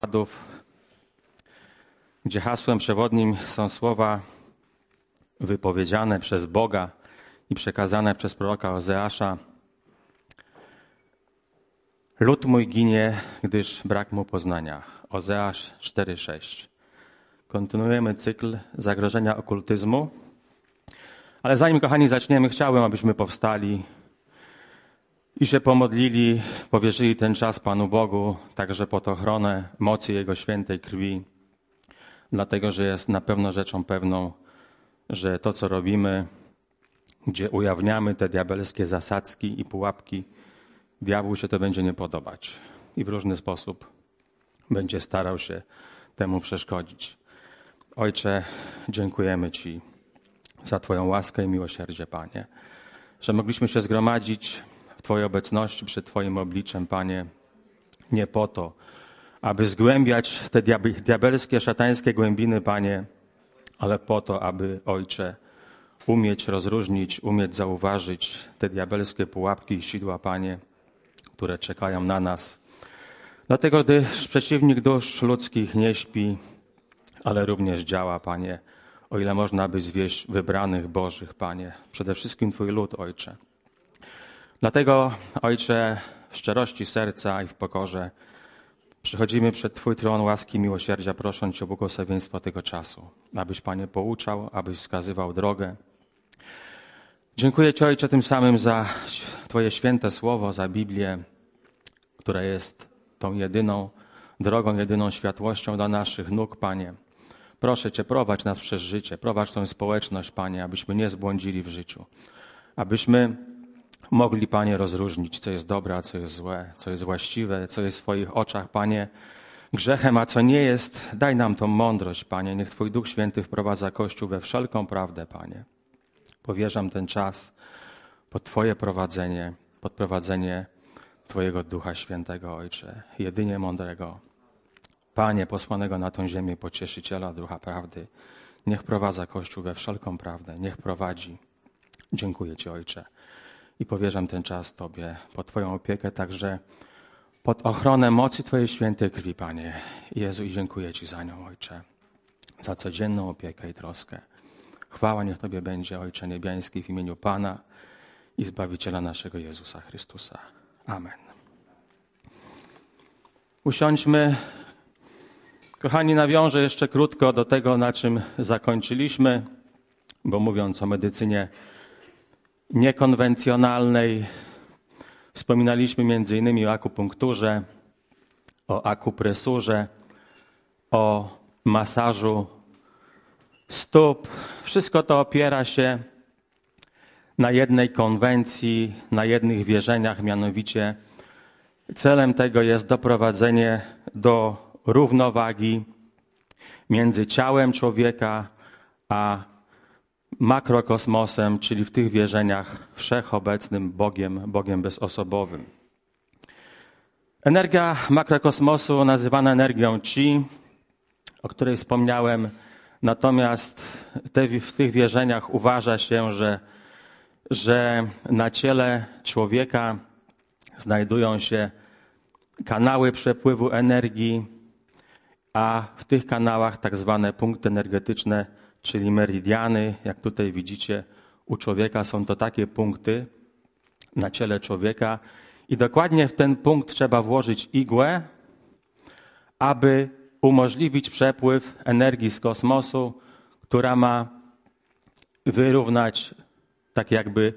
gdzie hasłem przewodnim są słowa wypowiedziane przez Boga i przekazane przez proroka Ozeasza. Lud mój ginie, gdyż brak mu poznania. Ozeasz 4:6. Kontynuujemy cykl zagrożenia okultyzmu. Ale zanim, kochani, zaczniemy, chciałbym, abyśmy powstali i się pomodlili, powierzyli ten czas Panu Bogu, także pod ochronę mocy Jego świętej krwi, dlatego że jest na pewno rzeczą pewną, że to, co robimy, gdzie ujawniamy te diabelskie zasadzki i pułapki, diabłu się to będzie nie podobać i w różny sposób będzie starał się temu przeszkodzić. Ojcze, dziękujemy Ci za Twoją łaskę i miłosierdzie, Panie, że mogliśmy się zgromadzić w Twojej obecności przed Twoim obliczem, Panie, nie po to, aby zgłębiać te diabelskie, szatańskie głębiny, Panie, ale po to, aby, Ojcze, umieć rozróżnić, umieć zauważyć te diabelskie pułapki i sidła, Panie, które czekają na nas. Dlatego, gdyż przeciwnik dusz ludzkich nie śpi, ale również działa, Panie, o ile można by zwieść wybranych Bożych, Panie, przede wszystkim Twój lud, Ojcze. Dlatego, Ojcze, w szczerości serca i w pokorze przychodzimy przed Twój tron łaski i miłosierdzia, prosząc Cię o błogosławieństwo tego czasu, abyś, Panie, pouczał, abyś wskazywał drogę. Dziękuję Ci, Ojcze, tym samym za Twoje święte słowo, za Biblię, która jest tą jedyną drogą, jedyną światłością dla naszych nóg, Panie. Proszę Cię, prowadź nas przez życie, prowadź tą społeczność, Panie, abyśmy nie zbłądzili w życiu. Abyśmy mogli, Panie, rozróżnić, co jest dobre, a co jest złe, co jest właściwe, co jest w Twoich oczach, Panie, grzechem, a co nie jest. Daj nam tą mądrość, Panie. Niech Twój Duch Święty wprowadza Kościół we wszelką prawdę, Panie. Powierzam ten czas pod Twoje prowadzenie, pod prowadzenie Twojego Ducha Świętego, Ojcze, jedynie mądrego. Panie, posłanego na tą ziemię, pocieszyciela Ducha Prawdy, niech prowadza Kościół we wszelką prawdę, niech prowadzi. Dziękuję Ci, Ojcze. I powierzam ten czas Tobie, pod Twoją opiekę, także pod ochronę mocy Twojej świętej krwi, Panie. Jezu, i dziękuję Ci za nią, Ojcze, za codzienną opiekę i troskę. Chwała niech Tobie będzie, Ojcze niebiański, w imieniu Pana i Zbawiciela naszego Jezusa Chrystusa. Amen. Usiądźmy. Kochani, nawiążę jeszcze krótko do tego, na czym zakończyliśmy, bo mówiąc o medycynie niekonwencjonalnej, wspominaliśmy między innymi o akupunkturze, o akupresurze, o masażu stóp. Wszystko to opiera się na jednej konwencji, na jednych wierzeniach, mianowicie celem tego jest doprowadzenie do równowagi między ciałem człowieka a makrokosmosem, czyli w tych wierzeniach wszechobecnym Bogiem bezosobowym. Energia makrokosmosu nazywana energią Chi, o której wspomniałem, natomiast w tych wierzeniach uważa się, że na ciele człowieka znajdują się kanały przepływu energii, a w tych kanałach tak zwane punkty energetyczne, czyli meridiany, jak tutaj widzicie u człowieka, są to takie punkty na ciele człowieka i dokładnie w ten punkt trzeba włożyć igłę, aby umożliwić przepływ energii z kosmosu, która ma wyrównać, tak jakby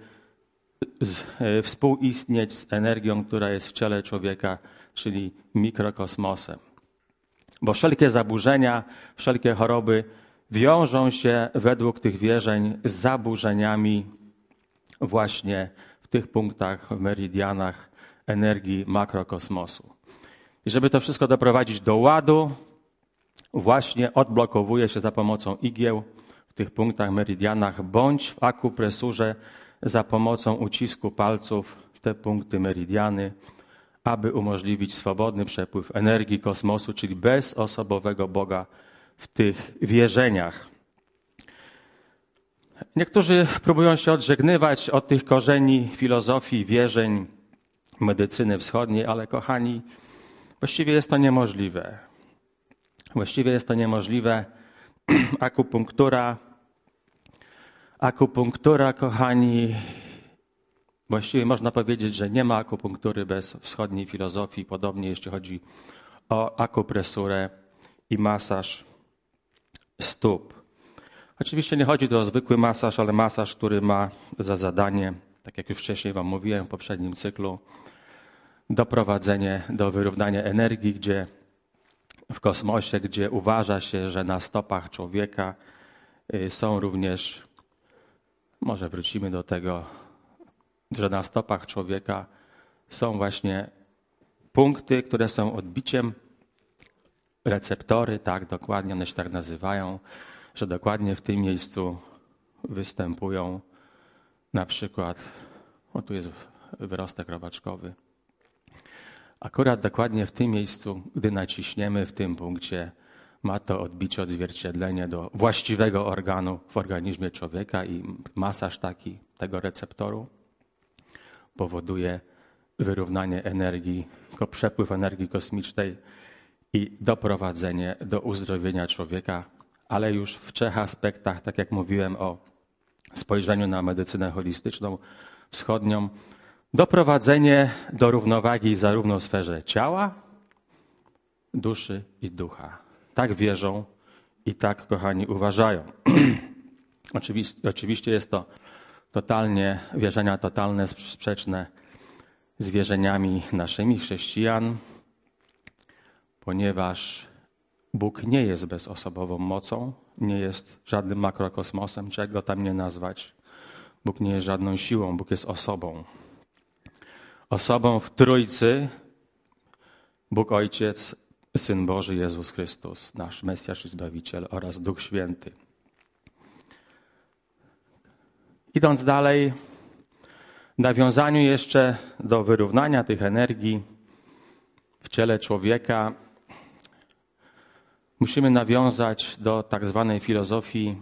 współistnieć z energią, która jest w ciele człowieka, czyli mikrokosmosem. Bo wszelkie zaburzenia, wszelkie choroby wiążą się według tych wierzeń z zaburzeniami właśnie w tych punktach, w meridianach energii makrokosmosu. I żeby to wszystko doprowadzić do ładu, właśnie odblokowuje się za pomocą igieł w tych punktach, meridianach, bądź w akupresurze za pomocą ucisku palców te punkty, meridiany, aby umożliwić swobodny przepływ energii kosmosu, czyli bezosobowego Boga w tych wierzeniach. Niektórzy próbują się odżegnywać od tych korzeni filozofii, wierzeń, medycyny wschodniej, ale kochani, właściwie jest to niemożliwe. Właściwie jest to niemożliwe. Akupunktura, kochani, właściwie można powiedzieć, że nie ma akupunktury bez wschodniej filozofii. Podobnie jeśli chodzi o akupresurę i masaż stóp. Oczywiście nie chodzi tu o zwykły masaż, ale masaż, który ma za zadanie, tak jak już wcześniej wam mówiłem w poprzednim cyklu, doprowadzenie do wyrównania energii, gdzie w kosmosie, gdzie uważa się, że na stopach człowieka są również, może wrócimy do tego, że na stopach człowieka są właśnie punkty, które są odbiciem, receptory, tak, dokładnie one się tak nazywają, że dokładnie w tym miejscu występują na przykład, tu jest wyrostek robaczkowy, akurat dokładnie w tym miejscu, gdy naciśniemy w tym punkcie, ma to odbicie, odzwierciedlenie do właściwego organu w organizmie człowieka i masaż tego receptoru powoduje wyrównanie energii, przepływ energii kosmicznej i doprowadzenie do uzdrowienia człowieka, ale już w 3 aspektach, tak jak mówiłem o spojrzeniu na medycynę holistyczną wschodnią, doprowadzenie do równowagi zarówno w sferze ciała, duszy i ducha. Tak wierzą i tak, kochani, uważają. Oczywiście jest to wierzenia totalne, sprzeczne z wierzeniami naszymi chrześcijan, ponieważ Bóg nie jest bezosobową mocą, nie jest żadnym makrokosmosem, czego tam nie nazwać. Bóg nie jest żadną siłą, Bóg jest osobą. Osobą w Trójcy, Bóg Ojciec, Syn Boży, Jezus Chrystus, nasz Mesjasz i Zbawiciel oraz Duch Święty. Idąc dalej, w nawiązaniu jeszcze do wyrównania tych energii w ciele człowieka, musimy nawiązać do tak zwanej filozofii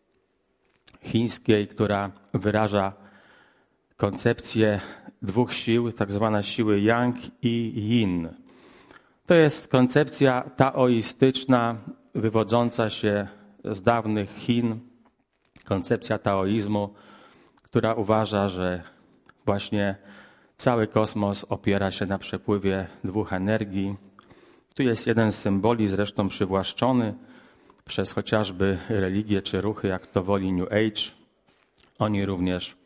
chińskiej, która wyraża koncepcję 2 sił, tak zwane siły Yang i Yin. To jest koncepcja taoistyczna, wywodząca się z dawnych Chin, koncepcja taoizmu, która uważa, że właśnie cały kosmos opiera się na przepływie 2 energii. Tu jest jeden z symboli, zresztą przywłaszczony przez chociażby religie czy ruchy, jak to woli New Age. Oni również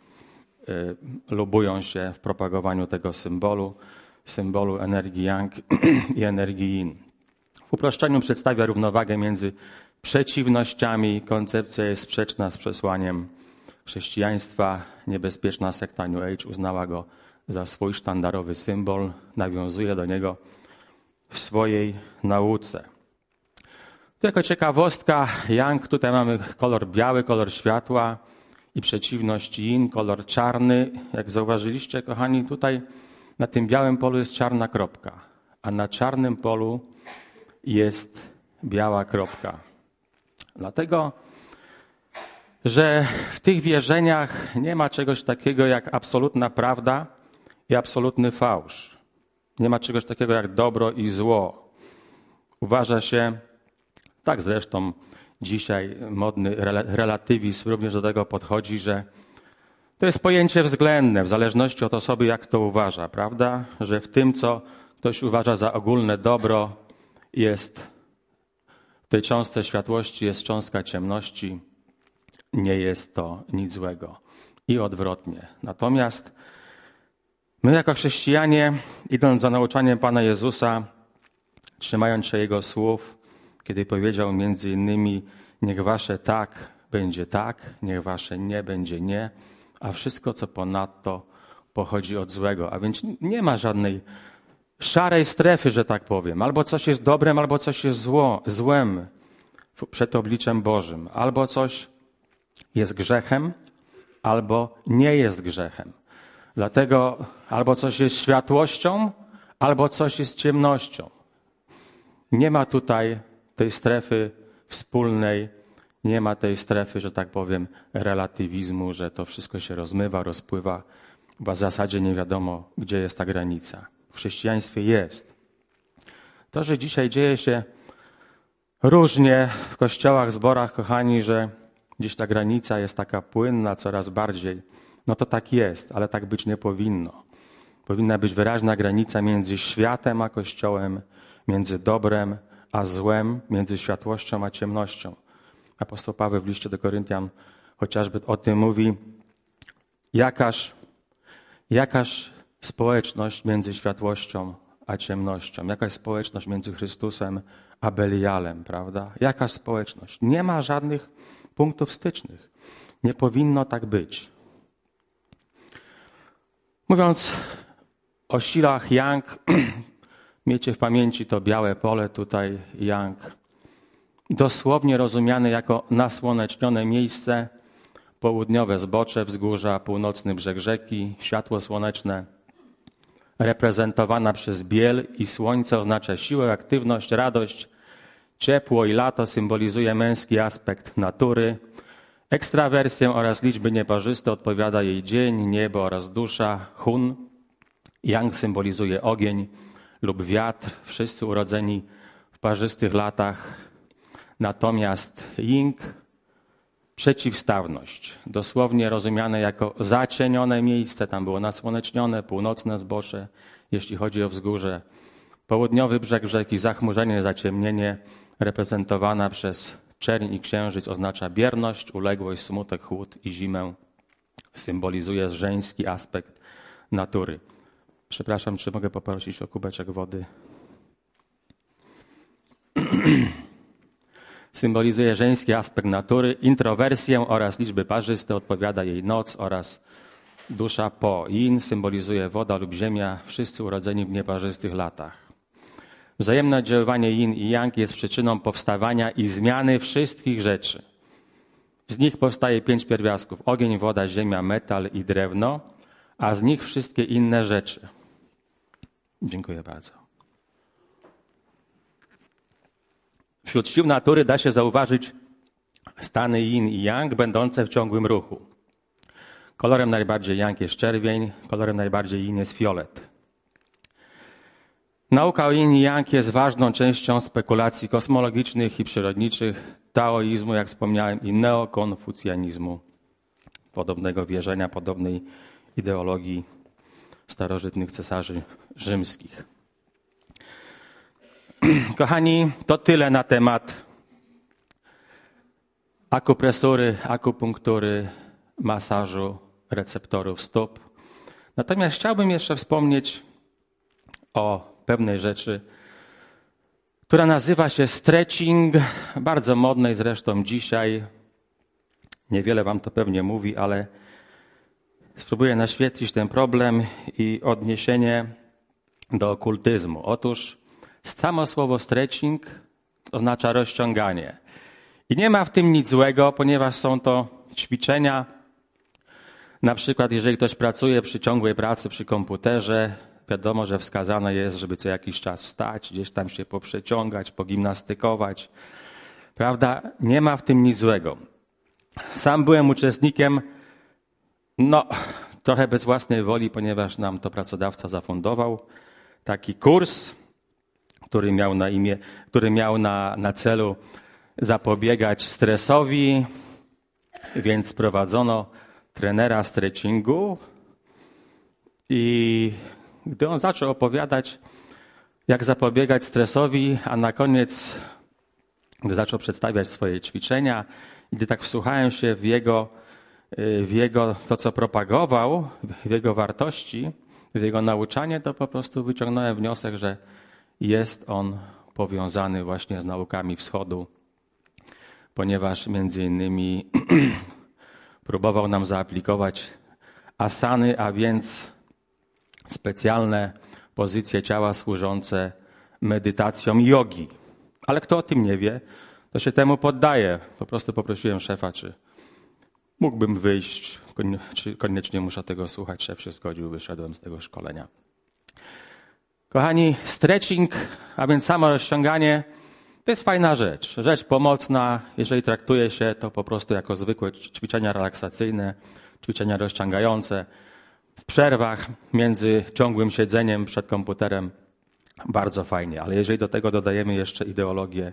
lubują się w propagowaniu tego symbolu energii Yang i energii Yin. W uproszczeniu przedstawia równowagę między przeciwnościami. Koncepcja jest sprzeczna z przesłaniem chrześcijaństwa. Niebezpieczna sekta New Age uznała go za swój sztandarowy symbol, nawiązuje do niego w swojej nauce. Tu jako ciekawostka Yang, tutaj mamy kolor biały, kolor światła i przeciwność Yin, kolor czarny. Jak zauważyliście, kochani, tutaj na tym białym polu jest czarna kropka, a na czarnym polu jest biała kropka. Dlatego, że w tych wierzeniach nie ma czegoś takiego jak absolutna prawda i absolutny fałsz. Nie ma czegoś takiego jak dobro i zło. Uważa się, tak zresztą dzisiaj modny relatywizm również do tego podchodzi, że to jest pojęcie względne, w zależności od osoby, jak to uważa, prawda? Że w tym, co ktoś uważa za ogólne dobro, jest w tej cząstce światłości jest cząstka ciemności, nie jest to nic złego. I odwrotnie. Natomiast my jako chrześcijanie, idąc za nauczaniem Pana Jezusa, trzymając się Jego słów, kiedy powiedział między innymi: niech wasze tak będzie tak, niech wasze nie będzie nie, a wszystko, co ponadto, pochodzi od złego. A więc nie ma żadnej szarej strefy, że tak powiem. Albo coś jest dobrem, albo coś jest złem przed obliczem Bożym. Albo coś jest grzechem, albo nie jest grzechem. Dlatego albo coś jest światłością, albo coś jest ciemnością. Nie ma tutaj tej strefy wspólnej, nie ma tej strefy, że tak powiem, relatywizmu, że to wszystko się rozmywa, rozpływa. W zasadzie nie wiadomo, gdzie jest ta granica. W chrześcijaństwie jest. To, że dzisiaj dzieje się Różnie w kościołach, zborach, kochani, że gdzieś ta granica jest taka płynna coraz bardziej. No to tak jest, ale tak być nie powinno. Powinna być wyraźna granica między światem a Kościołem, między dobrem a złem, między światłością a ciemnością. Apostoł Paweł w liście do Koryntian chociażby o tym mówi, jakaż społeczność między światłością a ciemnością, jakaś społeczność między Chrystusem a Belialem, prawda? Jakaż społeczność? Nie ma żadnych punktów stycznych. Nie powinno tak być. Mówiąc o silach yang, miejcie w pamięci to białe pole tutaj yang, dosłownie rozumiane jako nasłonecznione miejsce, południowe zbocze wzgórza, północny brzeg rzeki, światło słoneczne, reprezentowana przez biel i słońce oznacza siłę, aktywność, radość, ciepło i lato symbolizuje męski aspekt natury, ekstrawersję oraz liczby nieparzyste odpowiada jej dzień, niebo oraz dusza, hun. Yang symbolizuje ogień lub wiatr, wszyscy urodzeni w parzystych latach. Natomiast ying, przeciwstawność, dosłownie rozumiane jako zacienione miejsce, tam było nasłonecznione, północne zbocze, jeśli chodzi o wzgórze. Południowy brzeg rzeki, zachmurzenie, zaciemnienie, reprezentowana przez czerń i księżyc, oznacza bierność, uległość, smutek, chłód i zimę. Symbolizuje żeński aspekt natury. Przepraszam, czy mogę poprosić o kubeczek wody? Symbolizuje żeński aspekt natury, introwersję oraz liczby parzyste, odpowiada jej noc oraz dusza po. Yin symbolizuje woda lub ziemia, wszyscy urodzeni w nieparzystych latach. Wzajemne oddziaływanie yin i yang jest przyczyną powstawania i zmiany wszystkich rzeczy. Z nich powstaje 5 pierwiastków: ogień, woda, ziemia, metal i drewno, a z nich wszystkie inne rzeczy. Dziękuję bardzo. Wśród sił natury da się zauważyć stany yin i yang będące w ciągłym ruchu. Kolorem najbardziej yang jest czerwień, kolorem najbardziej yin jest fiolet. Nauka o yin i yang jest ważną częścią spekulacji kosmologicznych i przyrodniczych, taoizmu, jak wspomniałem, i neokonfucjanizmu. Podobnego wierzenia, podobnej ideologii starożytnych cesarzy rzymskich. Kochani, to tyle na temat akupresury, akupunktury, masażu receptorów stóp. Natomiast chciałbym jeszcze wspomnieć o pewnej rzeczy, która nazywa się stretching, bardzo modnej zresztą dzisiaj. Niewiele wam to pewnie mówi, ale spróbuję naświetlić ten problem i odniesienie do okultyzmu. Otóż samo słowo stretching oznacza rozciąganie. I nie ma w tym nic złego, ponieważ są to ćwiczenia. Na przykład, jeżeli ktoś pracuje przy ciągłej pracy przy komputerze, wiadomo, że wskazane jest, żeby co jakiś czas wstać, gdzieś tam się poprzeciągać, pogimnastykować. Prawda? Nie ma w tym nic złego. Sam byłem uczestnikiem, trochę bez własnej woli, ponieważ nam to pracodawca zafundował, taki kurs, który miał na celu zapobiegać stresowi, więc prowadzono trenera stretchingu i gdy on zaczął opowiadać, jak zapobiegać stresowi, a na koniec, gdy zaczął przedstawiać swoje ćwiczenia, gdy tak wsłuchałem się w jego to, co propagował, w jego wartości, w jego nauczanie, to po prostu wyciągnąłem wniosek, że jest on powiązany właśnie z naukami wschodu, ponieważ między innymi próbował nam zaaplikować asany, a więc specjalne pozycje ciała służące medytacjom jogi. Ale kto o tym nie wie, to się temu poddaje. Po prostu poprosiłem szefa, czy mógłbym wyjść, czy koniecznie muszę tego słuchać. Szef się zgodził, wyszedłem z tego szkolenia. Kochani, stretching, a więc samo rozciąganie, to jest fajna rzecz. Rzecz pomocna, jeżeli traktuje się to po prostu jako zwykłe ćwiczenia relaksacyjne, ćwiczenia rozciągające. W przerwach między ciągłym siedzeniem przed komputerem bardzo fajnie. Ale jeżeli do tego dodajemy jeszcze ideologię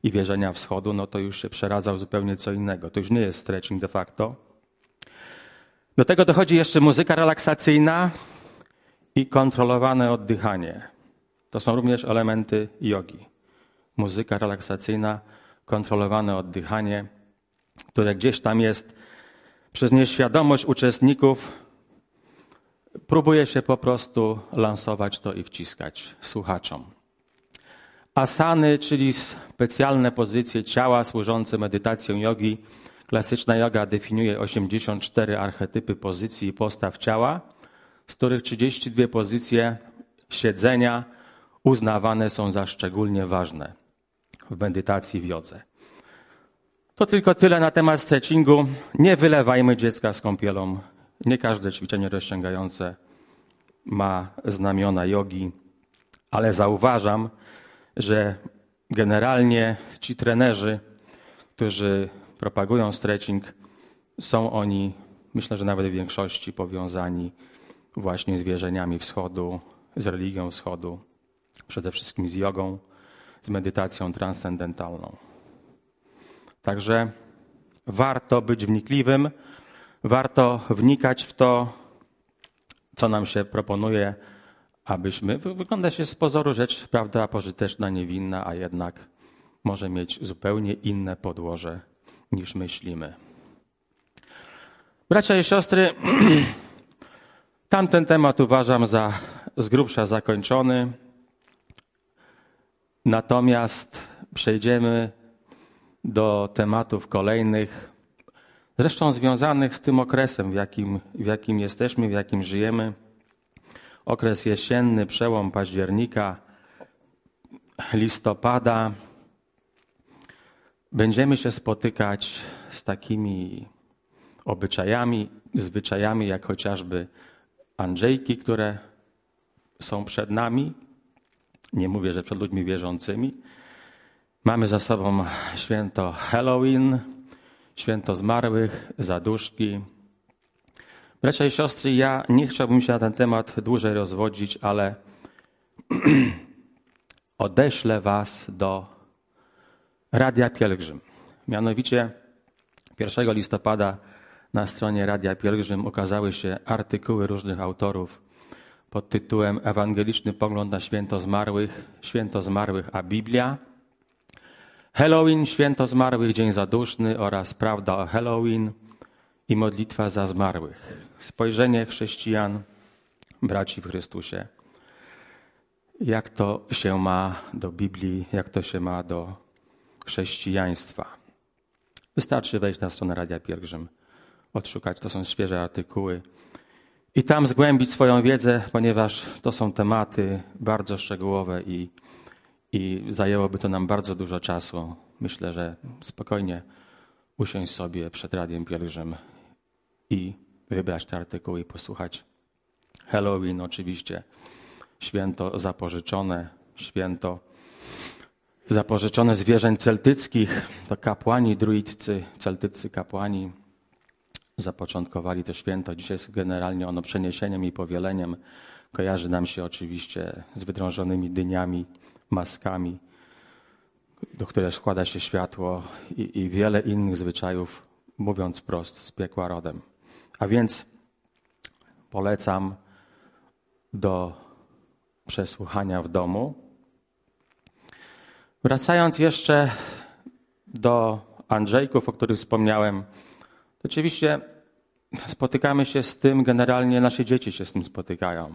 i wierzenia wschodu, no to już się przeradzał zupełnie co innego. To już nie jest stretching de facto. Do tego dochodzi jeszcze muzyka relaksacyjna i kontrolowane oddychanie. To są również elementy jogi. Muzyka relaksacyjna, kontrolowane oddychanie, które gdzieś tam jest przez nieświadomość uczestników, próbuje się po prostu lansować to i wciskać słuchaczom. Asany, czyli specjalne pozycje ciała służące medytacją jogi. Klasyczna joga definiuje 84 archetypy pozycji i postaw ciała, z których 32 pozycje siedzenia uznawane są za szczególnie ważne w medytacji w jodze. To tylko tyle na temat stretchingu. Nie wylewajmy dziecka z kąpielą. Nie każde ćwiczenie rozciągające ma znamiona jogi, ale zauważam, że generalnie ci trenerzy, którzy propagują stretching, są oni, myślę, że nawet w większości powiązani właśnie z wierzeniami wschodu, z religią wschodu, przede wszystkim z jogą, z medytacją transcendentalną. Także warto być wnikliwym, warto wnikać w to, co nam się proponuje, abyśmy, wygląda się z pozoru rzecz, prawda, pożyteczna, niewinna, a jednak może mieć zupełnie inne podłoże niż myślimy. Bracia i siostry, tamten temat uważam za z grubsza zakończony. Natomiast przejdziemy do tematów kolejnych, zresztą związanych z tym okresem, w jakim jesteśmy, w jakim żyjemy. Okres jesienny, przełom października, listopada. Będziemy się spotykać z takimi obyczajami, zwyczajami, jak chociażby Andrzejki, które są przed nami. Nie mówię, że przed ludźmi wierzącymi. Mamy za sobą święto Halloween, święto zmarłych, zaduszki. Bracia i siostry, ja nie chciałbym się na ten temat dłużej rozwodzić, ale odeślę was do Radia Pielgrzym. Mianowicie 1 listopada na stronie Radia Pielgrzym ukazały się artykuły różnych autorów pod tytułem Ewangeliczny pogląd na Święto Zmarłych a Biblia. Halloween, Święto Zmarłych, Dzień Zaduszny oraz Prawda o Halloween i modlitwa za zmarłych. Spojrzenie chrześcijan, braci w Chrystusie. Jak to się ma do Biblii, jak to się ma do chrześcijaństwa. Wystarczy wejść na stronę Radia Pielgrzym, odszukać, to są świeże artykuły i tam zgłębić swoją wiedzę, ponieważ to są tematy bardzo szczegółowe i zajęłoby to nam bardzo dużo czasu. Myślę, że spokojnie usiąść sobie przed Radiem Pielgrzym i wybrać te artykuły i posłuchać. Halloween oczywiście, święto zapożyczone zwierzeń celtyckich. To kapłani druiccy, celtyccy kapłani zapoczątkowali to święto. Dzisiaj jest generalnie ono przeniesieniem i powieleniem. Kojarzy nam się oczywiście z wydrążonymi dyniami, maskami, do których składa się światło i wiele innych zwyczajów, mówiąc wprost, z piekła rodem. A więc polecam do przesłuchania w domu. Wracając jeszcze do Andrzejków, o których wspomniałem, oczywiście spotykamy się z tym, generalnie nasze dzieci się z tym spotykają.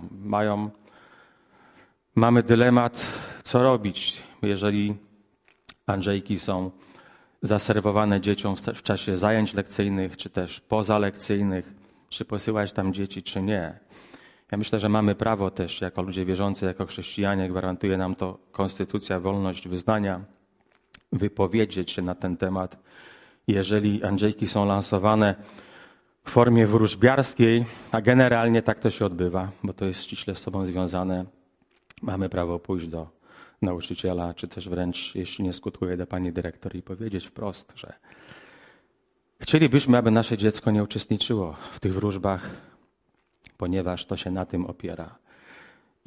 Mamy dylemat, co robić, jeżeli Andrzejki są zaserwowane dzieciom w czasie zajęć lekcyjnych, czy też pozalekcyjnych, czy posyłać tam dzieci, czy nie. Ja myślę, że mamy prawo też, jako ludzie wierzący, jako chrześcijanie, gwarantuje nam to konstytucja, wolność wyznania, wypowiedzieć się na ten temat. Jeżeli Andrzejki są lansowane w formie wróżbiarskiej, a generalnie tak to się odbywa, bo to jest ściśle z sobą związane, mamy prawo pójść do nauczyciela, czy też wręcz, jeśli nie skutkuje, do pani dyrektor i powiedzieć wprost, że chcielibyśmy, aby nasze dziecko nie uczestniczyło w tych wróżbach, ponieważ to się na tym opiera.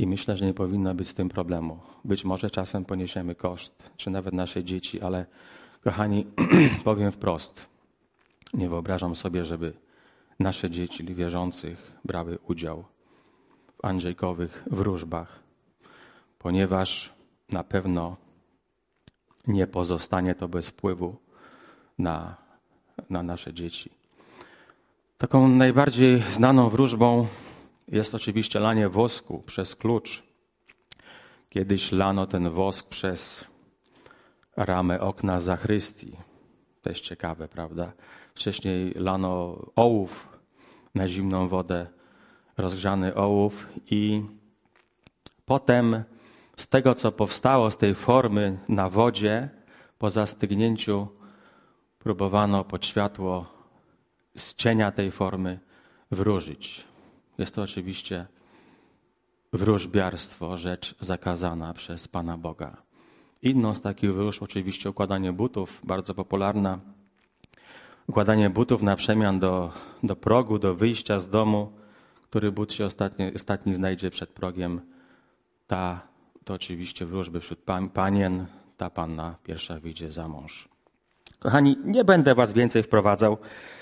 I myślę, że nie powinno być z tym problemu. Być może czasem poniesiemy koszt, czy nawet nasze dzieci, ale kochani, powiem wprost, nie wyobrażam sobie, żeby nasze dzieci wierzących brały udział w andrzejkowych wróżbach, ponieważ na pewno nie pozostanie to bez wpływu na nasze dzieci. Taką najbardziej znaną wróżbą jest oczywiście lanie wosku przez klucz. Kiedyś lano ten wosk przez ramę okna zachrystii. Też ciekawe, prawda? Wcześniej lano ołów na zimną wodę, rozgrzany ołów i potem z tego, co powstało z tej formy na wodzie, po zastygnięciu próbowano pod światło z cienia tej formy wróżyć. Jest to oczywiście wróżbiarstwo, rzecz zakazana przez Pana Boga. Inną z takich wróżb oczywiście układanie butów, bardzo popularna. Układanie butów na przemian do progu, do wyjścia z domu, który but się ostatni znajdzie przed progiem. To oczywiście wróżby wśród panien, ta panna pierwsza wyjdzie za mąż. Kochani, nie będę was więcej wprowadzał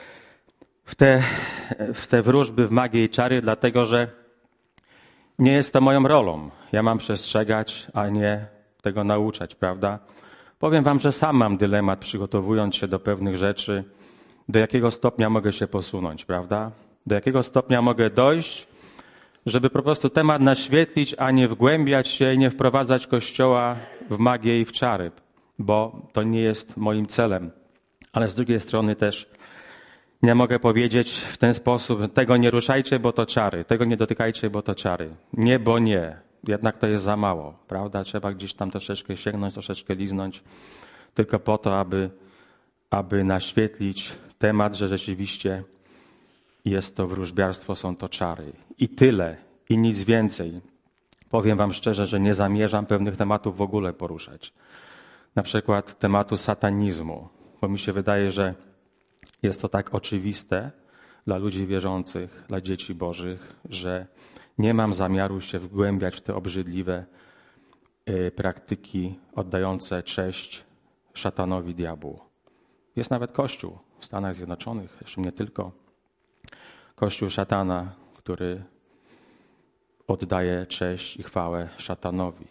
w te wróżby, w magię i czary, dlatego że nie jest to moją rolą. Ja mam przestrzegać, a nie tego nauczać, prawda? Powiem wam, że sam mam dylemat, przygotowując się do pewnych rzeczy, do jakiego stopnia mogę się posunąć, prawda? Do jakiego stopnia mogę dojść, żeby po prostu temat naświetlić, a nie wgłębiać się i nie wprowadzać Kościoła w magię i w czary, bo to nie jest moim celem. Ale z drugiej strony też nie mogę powiedzieć w ten sposób, tego nie ruszajcie, bo to czary, tego nie dotykajcie, bo to czary. Nie, bo nie. Jednak to jest za mało, prawda? Trzeba gdzieś tam troszeczkę sięgnąć, troszeczkę liznąć, tylko po to, aby naświetlić temat, że rzeczywiście jest to wróżbiarstwo, są to czary. I tyle, i nic więcej. Powiem wam szczerze, że nie zamierzam pewnych tematów w ogóle poruszać. Na przykład tematu satanizmu, bo mi się wydaje, że jest to tak oczywiste dla ludzi wierzących, dla dzieci bożych, że nie mam zamiaru się wgłębiać w te obrzydliwe praktyki oddające cześć szatanowi, diabłu. Jest nawet Kościół w Stanach Zjednoczonych, jeszcze nie tylko. Kościół szatana, który oddaje cześć i chwałę szatanowi.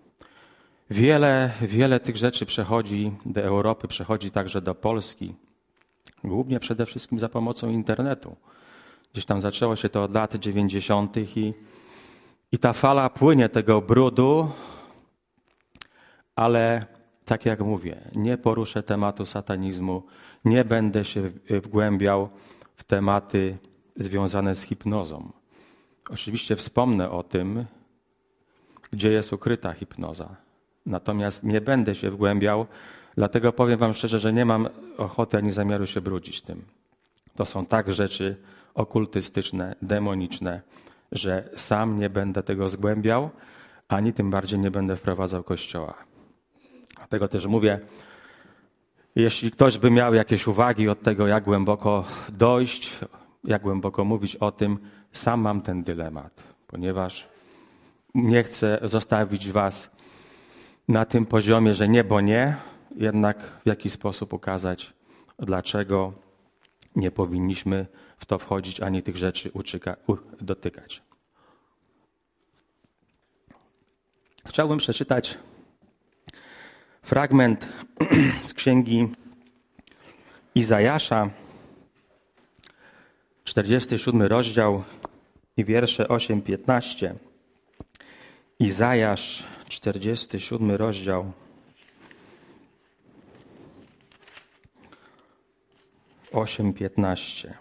Wiele tych rzeczy przechodzi do Europy, przechodzi także do Polski. Głównie przede wszystkim za pomocą internetu. Gdzieś tam zaczęło się to od lat 90. i ta fala płynie tego brudu, ale tak jak mówię, nie poruszę tematu satanizmu, nie będę się wgłębiał w tematy związane z hipnozą. Oczywiście wspomnę o tym, gdzie jest ukryta hipnoza. Natomiast nie będę się wgłębiał, dlatego powiem wam szczerze, że nie mam ochoty ani zamiaru się brudzić tym. To są tak rzeczy okultystyczne, demoniczne, że sam nie będę tego zgłębiał, ani tym bardziej nie będę wprowadzał Kościoła. Dlatego też mówię, jeśli ktoś by miał jakieś uwagi od tego, jak głęboko dojść, jak głęboko mówić o tym, sam mam ten dylemat, ponieważ nie chcę zostawić was na tym poziomie, że nie, bo nie, jednak w jakiś sposób ukazać, dlaczego nie powinniśmy w to wchodzić, ani tych rzeczy dotykać. Chciałbym przeczytać fragment z księgi Izajasza, 47 rozdział i wiersze 8-15. Izajasz, 47 rozdział, 8-15.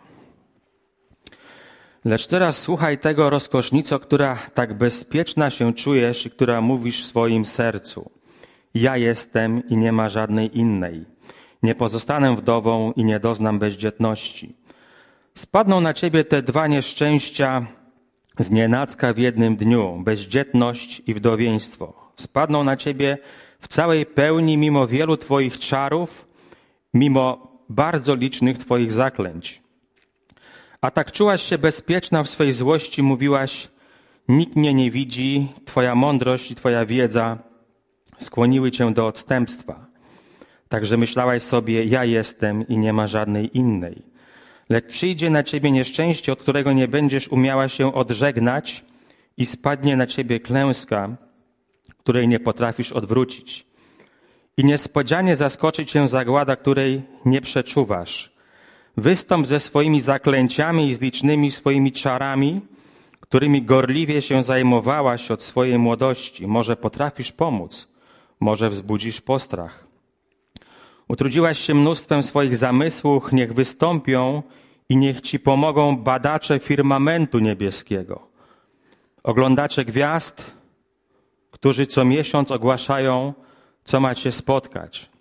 Lecz teraz słuchaj tego, rozkosznico, która tak bezpieczna się czujesz i która mówisz w swoim sercu. Ja jestem i nie ma żadnej innej. Nie pozostanę wdową i nie doznam bezdzietności. Spadną na ciebie te dwa nieszczęścia znienacka w jednym dniu, bezdzietność i wdowieństwo. Spadną na ciebie w całej pełni mimo wielu twoich czarów, mimo bardzo licznych twoich zaklęć. A tak czułaś się bezpieczna w swej złości, mówiłaś, Nikt mnie nie widzi, Twoja mądrość i Twoja wiedza skłoniły Cię do odstępstwa. Także myślałaś sobie, ja jestem i nie ma żadnej innej. Lecz przyjdzie na Ciebie nieszczęście, od którego nie będziesz umiała się odżegnać i spadnie na Ciebie klęska, której nie potrafisz odwrócić. I niespodzianie zaskoczy Cię zagłada, której nie przeczuwasz. Wystąp ze swoimi zaklęciami i z licznymi swoimi czarami, którymi gorliwie się zajmowałaś od swojej młodości. Może potrafisz pomóc, może wzbudzisz postrach. Utrudziłaś się mnóstwem swoich zamysłów, niech wystąpią i niech Ci pomogą badacze firmamentu niebieskiego, oglądacze gwiazd, którzy co miesiąc ogłaszają, co ma Cię spotkać.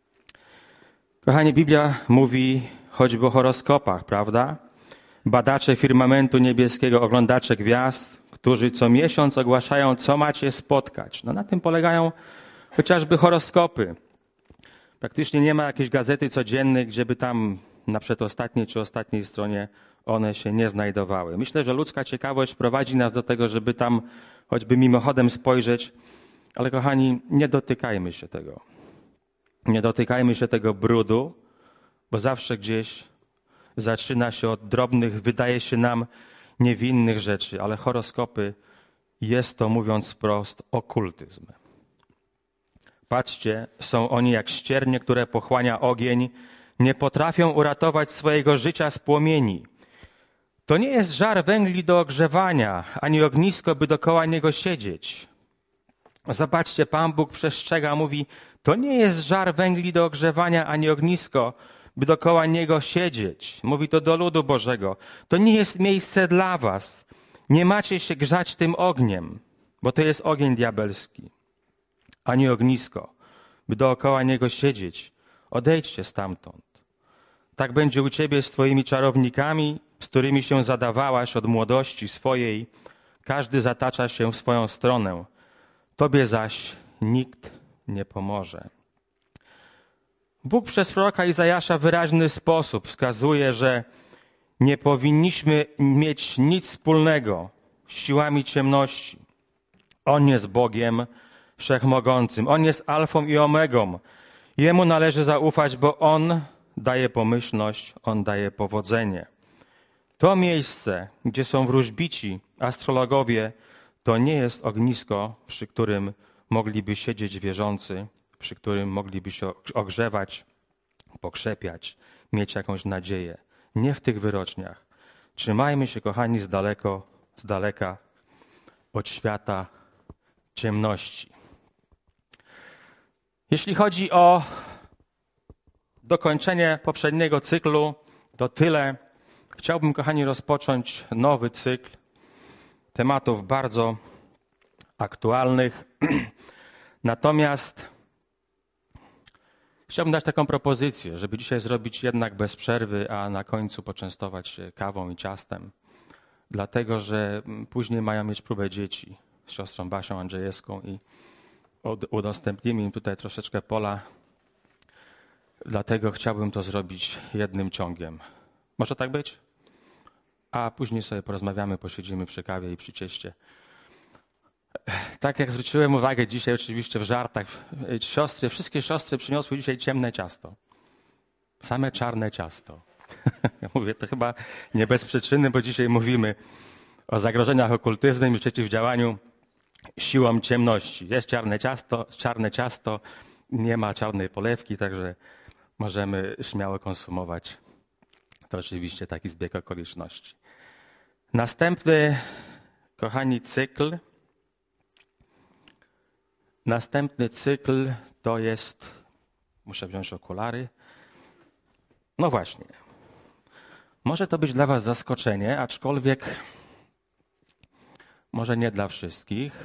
Kochani, Biblia mówi choćby o horoskopach, prawda? Badacze firmamentu niebieskiego, oglądacze gwiazd, którzy co miesiąc ogłaszają, co ma Cię spotkać. No na tym polegają chociażby horoskopy. Praktycznie nie ma jakiejś gazety codziennej, gdzie by tam na przedostatniej czy ostatniej stronie one się nie znajdowały. Myślę, że ludzka ciekawość prowadzi nas do tego, żeby tam choćby mimochodem spojrzeć, ale kochani, nie dotykajmy się tego. Nie dotykajmy się tego brudu, bo zawsze gdzieś zaczyna się od drobnych, wydaje się nam niewinnych rzeczy, ale horoskopy jest to, mówiąc wprost, okultyzm. Patrzcie, są oni jak ściernie, które pochłania ogień, nie potrafią uratować swojego życia z płomieni. To nie jest żar węgli do ogrzewania, ani ognisko, by dokoła niego siedzieć. Zobaczcie, Pan Bóg przestrzega, mówi, to nie jest żar węgli do ogrzewania, ani ognisko, by dokoła niego siedzieć. Mówi to do ludu Bożego. To nie jest miejsce dla was. Nie macie się grzać tym ogniem, bo to jest ogień diabelski, ani ognisko, by dookoła niego siedzieć. Odejdźcie stamtąd. Tak będzie u ciebie z twoimi czarownikami, z którymi się zadawałaś od młodości swojej. Każdy zatacza się w swoją stronę. Tobie zaś nikt nie pomoże. Bóg przez proroka Izajasza w wyraźny sposób wskazuje, że nie powinniśmy mieć nic wspólnego z siłami ciemności. On jest Bogiem Wszechmogącym. On jest alfą i omegą. Jemu należy zaufać, bo On daje pomyślność, On daje powodzenie. To miejsce, gdzie są wróżbici, astrologowie, to nie jest ognisko, przy którym mogliby siedzieć wierzący, przy którym mogliby się ogrzewać, pokrzepiać, mieć jakąś nadzieję. Nie w tych wyroczniach. Trzymajmy się, kochani, z daleka od świata ciemności. Jeśli chodzi o dokończenie poprzedniego cyklu, to tyle. Chciałbym, kochani, rozpocząć nowy cykl tematów bardzo aktualnych. Natomiast chciałbym dać taką propozycję, żeby dzisiaj zrobić jednak bez przerwy, a na końcu poczęstować się kawą i ciastem. Dlatego, że później mają mieć próbę dzieci z siostrą Basią Andrzejewską i udostępnimy im tutaj troszeczkę pola. Dlatego chciałbym to zrobić jednym ciągiem. Może tak być? A później sobie porozmawiamy, posiedzimy przy kawie i przy cieście. Tak jak zwróciłem uwagę dzisiaj oczywiście w żartach, wszystkie siostry przyniosły dzisiaj ciemne ciasto. Same czarne ciasto. Ja mówię to chyba nie bez przyczyny, bo dzisiaj mówimy o zagrożeniach okultyzmem i przeciwdziałaniu siłom ciemności. Jest czarne ciasto, nie ma czarnej polewki, także możemy śmiało konsumować. To oczywiście taki zbieg okoliczności. Następny, kochani, cykl to jest, muszę wziąć okulary. No właśnie. Może to być dla was zaskoczenie, aczkolwiek może nie dla wszystkich.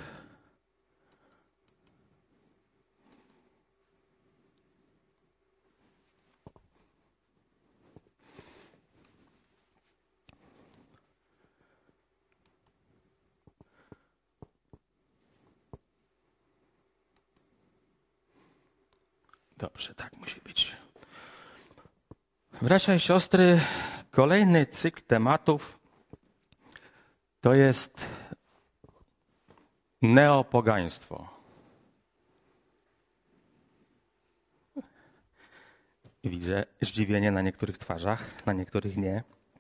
Dobrze, tak musi być. Bracia i siostry, kolejny cykl tematów to jest Neopogaństwo. Widzę zdziwienie na niektórych twarzach, na niektórych nie.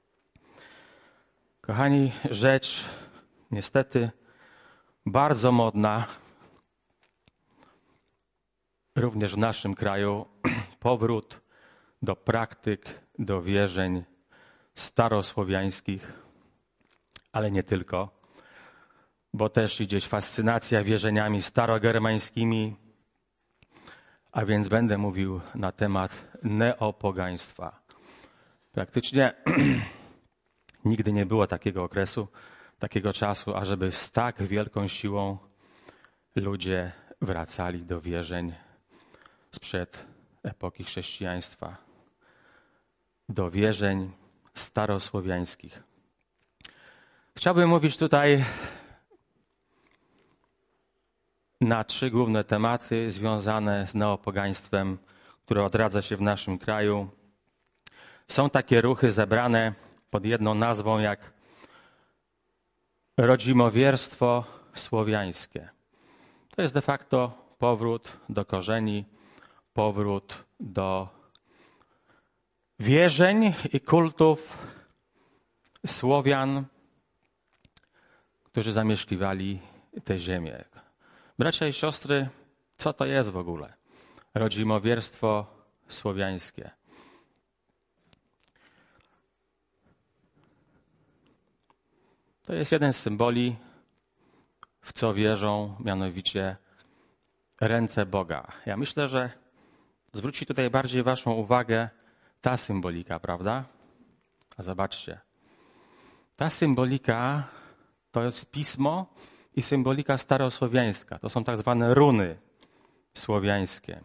Kochani, rzecz niestety bardzo modna, również w naszym kraju, powrót do praktyk, do wierzeń starosłowiańskich, ale nie tylko, bo też idzie fascynacja wierzeniami starogermańskimi, a więc będę mówił na temat neopogaństwa. Praktycznie nigdy nie było takiego okresu, takiego czasu, ażeby z tak wielką siłą ludzie wracali do wierzeń sprzed epoki chrześcijaństwa, do wierzeń starosłowiańskich. Chciałbym mówić tutaj na 3 główne tematy związane z neopogaństwem, które odradza się w naszym kraju. Są takie ruchy zebrane pod jedną nazwą jak rodzimowierstwo słowiańskie. To jest de facto powrót do korzeni, powrót do wierzeń i kultów Słowian, którzy zamieszkiwali tę ziemię. Bracia i siostry, co to jest w ogóle rodzimowierstwo słowiańskie? To jest jeden z symboli, w co wierzą, mianowicie ręce Boga. Ja myślę, że zwróci tutaj bardziej waszą uwagę ta symbolika, prawda? A zobaczcie. Ta symbolika to jest pismo i symbolika starosłowiańska. To są tak zwane runy słowiańskie.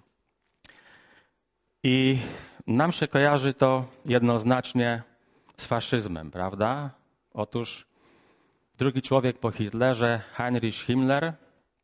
I nam się kojarzy to jednoznacznie z faszyzmem, prawda? Otóż drugi człowiek po Hitlerze, Heinrich Himmler,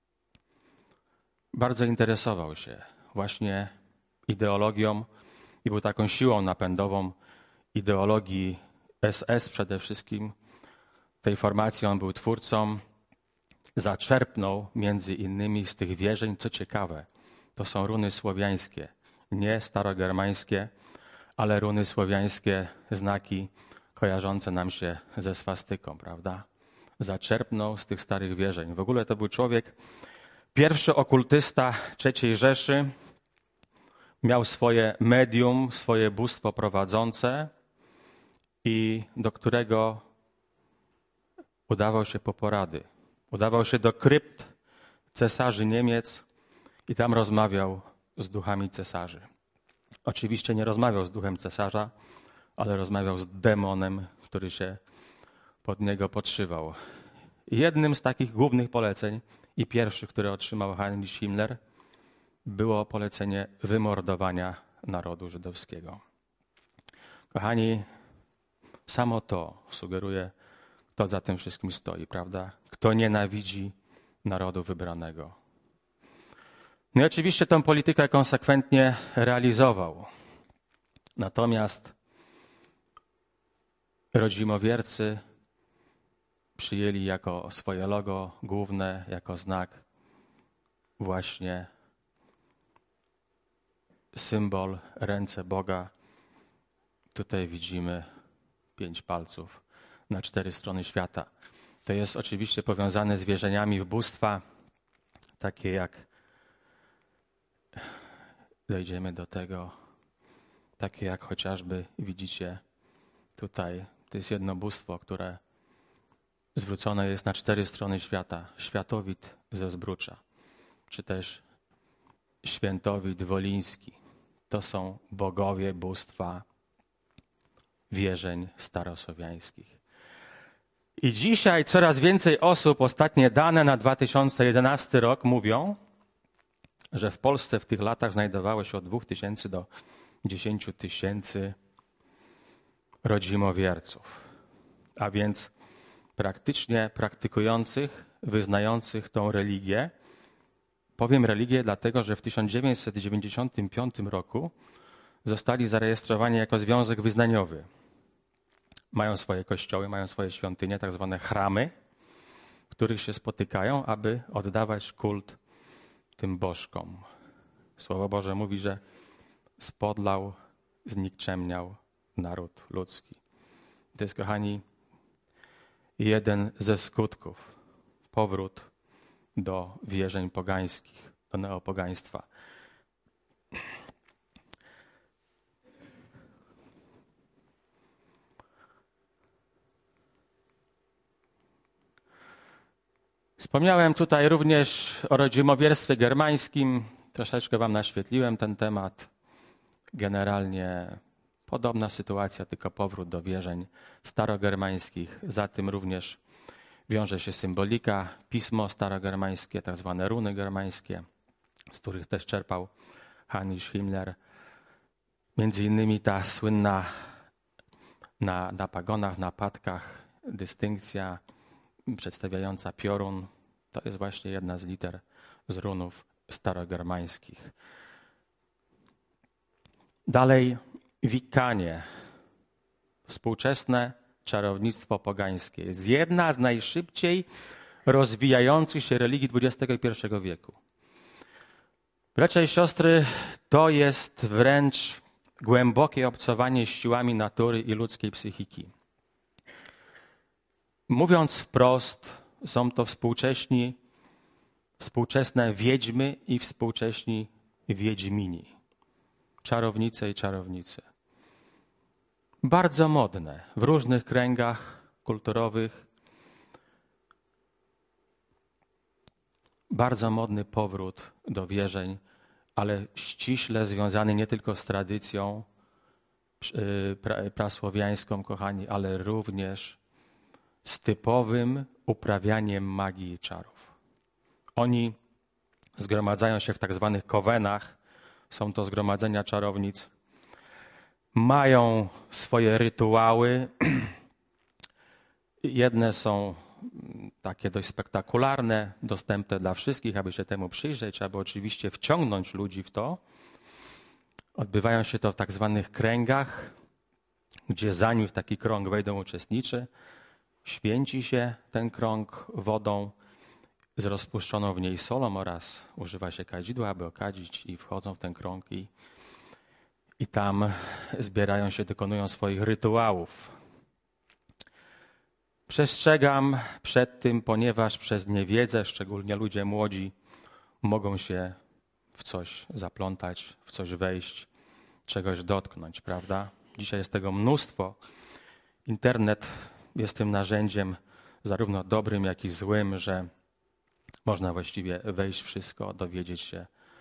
bardzo interesował się właśnie ideologią i był taką siłą napędową ideologii SS przede wszystkim. Tej formacji on był twórcą. Zaczerpnął między innymi z tych wierzeń, co ciekawe, to są runy słowiańskie, nie starogermańskie, ale runy słowiańskie, znaki kojarzące nam się ze swastyką, prawda? Zaczerpnął z tych starych wierzeń. W ogóle to był człowiek, pierwszy okultysta III Rzeszy, miał swoje medium, swoje bóstwo prowadzące i do którego udawał się po porady. Udawał się do krypt cesarzy Niemiec i tam rozmawiał z duchami cesarzy. Oczywiście nie rozmawiał z duchem cesarza, ale rozmawiał z demonem, który się pod niego podszywał. Jednym z takich głównych poleceń i pierwszych, które otrzymał Heinrich Himmler, było polecenie wymordowania narodu żydowskiego. Kochani, samo to sugeruje, kto za tym wszystkim stoi, prawda? Kto nienawidzi narodu wybranego. No i oczywiście tę politykę konsekwentnie realizował. Natomiast rodzimowiercy przyjęli jako swoje logo główne, jako znak właśnie symbol ręce Boga. Tutaj widzimy 5 palców na 4 strony świata. To jest oczywiście powiązane z wierzeniami w bóstwa, takie jak, dojdziemy do tego, takie jak chociażby widzicie tutaj, to jest jedno bóstwo, które zwrócone jest na 4 strony świata. Światowid ze Zbrucza, czy też Świętowid Woliński. To są bogowie, bóstwa wierzeń starosłowiańskich. I dzisiaj coraz więcej osób, ostatnie dane na 2011 rok mówią, że w Polsce w tych latach znajdowało się od 2000 do 10 000 rodzimowierców. A więc praktycznie praktykujących, wyznających tą religię. Powiem religię dlatego, że w 1995 roku zostali zarejestrowani jako związek wyznaniowy. Mają swoje kościoły, mają swoje świątynie, tak zwane chramy. w których się spotykają, aby oddawać kult tym bożkom. Słowo Boże mówi, że spodlał, znikczemniał naród ludzki. To jest, kochani, jeden ze skutków. Powrót do wierzeń pogańskich, do neopogaństwa. Wspomniałem tutaj również o rodzimowierstwie germańskim. Troszeczkę wam naświetliłem ten temat. Generalnie podobna sytuacja, tylko powrót do wierzeń starogermańskich. Za tym również wiąże się symbolika, pismo starogermańskie, tak zwane runy germańskie, z których też czerpał Heinrich Himmler. Między innymi ta słynna na pagonach, na patkach dystynkcja przedstawiająca piorun. To jest właśnie jedna z liter z runów starogermańskich. Dalej Wikkanie, współczesne czarownictwo pogańskie. Jest jedna z najszybciej rozwijających się religii XXI wieku. Bracia i siostry, to jest wręcz głębokie obcowanie z siłami natury i ludzkiej psychiki. Mówiąc wprost, są to współczesne wiedźmy i współcześni wiedźmini. Czarownice i czarownice. Bardzo modne w różnych kręgach kulturowych. Bardzo modny powrót do wierzeń, ale ściśle związany nie tylko z tradycją prasłowiańską, kochani, ale również z typowym uprawianiem magii i czarów. Oni zgromadzają się w tak zwanych kowenach, są to zgromadzenia czarownic, mają swoje rytuały. Jedne są takie dość spektakularne, dostępne dla wszystkich, aby się temu przyjrzeć, aby oczywiście wciągnąć ludzi w to. Odbywają się to w tak zwanych kręgach, gdzie zanim w taki krąg wejdą uczestnicy, święci się ten krąg wodą z rozpuszczoną w niej solą oraz używa się kadzidła, aby okadzić i wchodzą w ten krąg i tam zbierają się, dokonują swoich rytuałów. Przestrzegam przed tym, ponieważ przez niewiedzę, szczególnie ludzie młodzi, mogą się w coś zaplątać, w coś wejść, czegoś dotknąć, prawda? Dzisiaj jest tego mnóstwo. Internet jest tym narzędziem zarówno dobrym, jak i złym, że można właściwie wejść wszystko, dowiedzieć się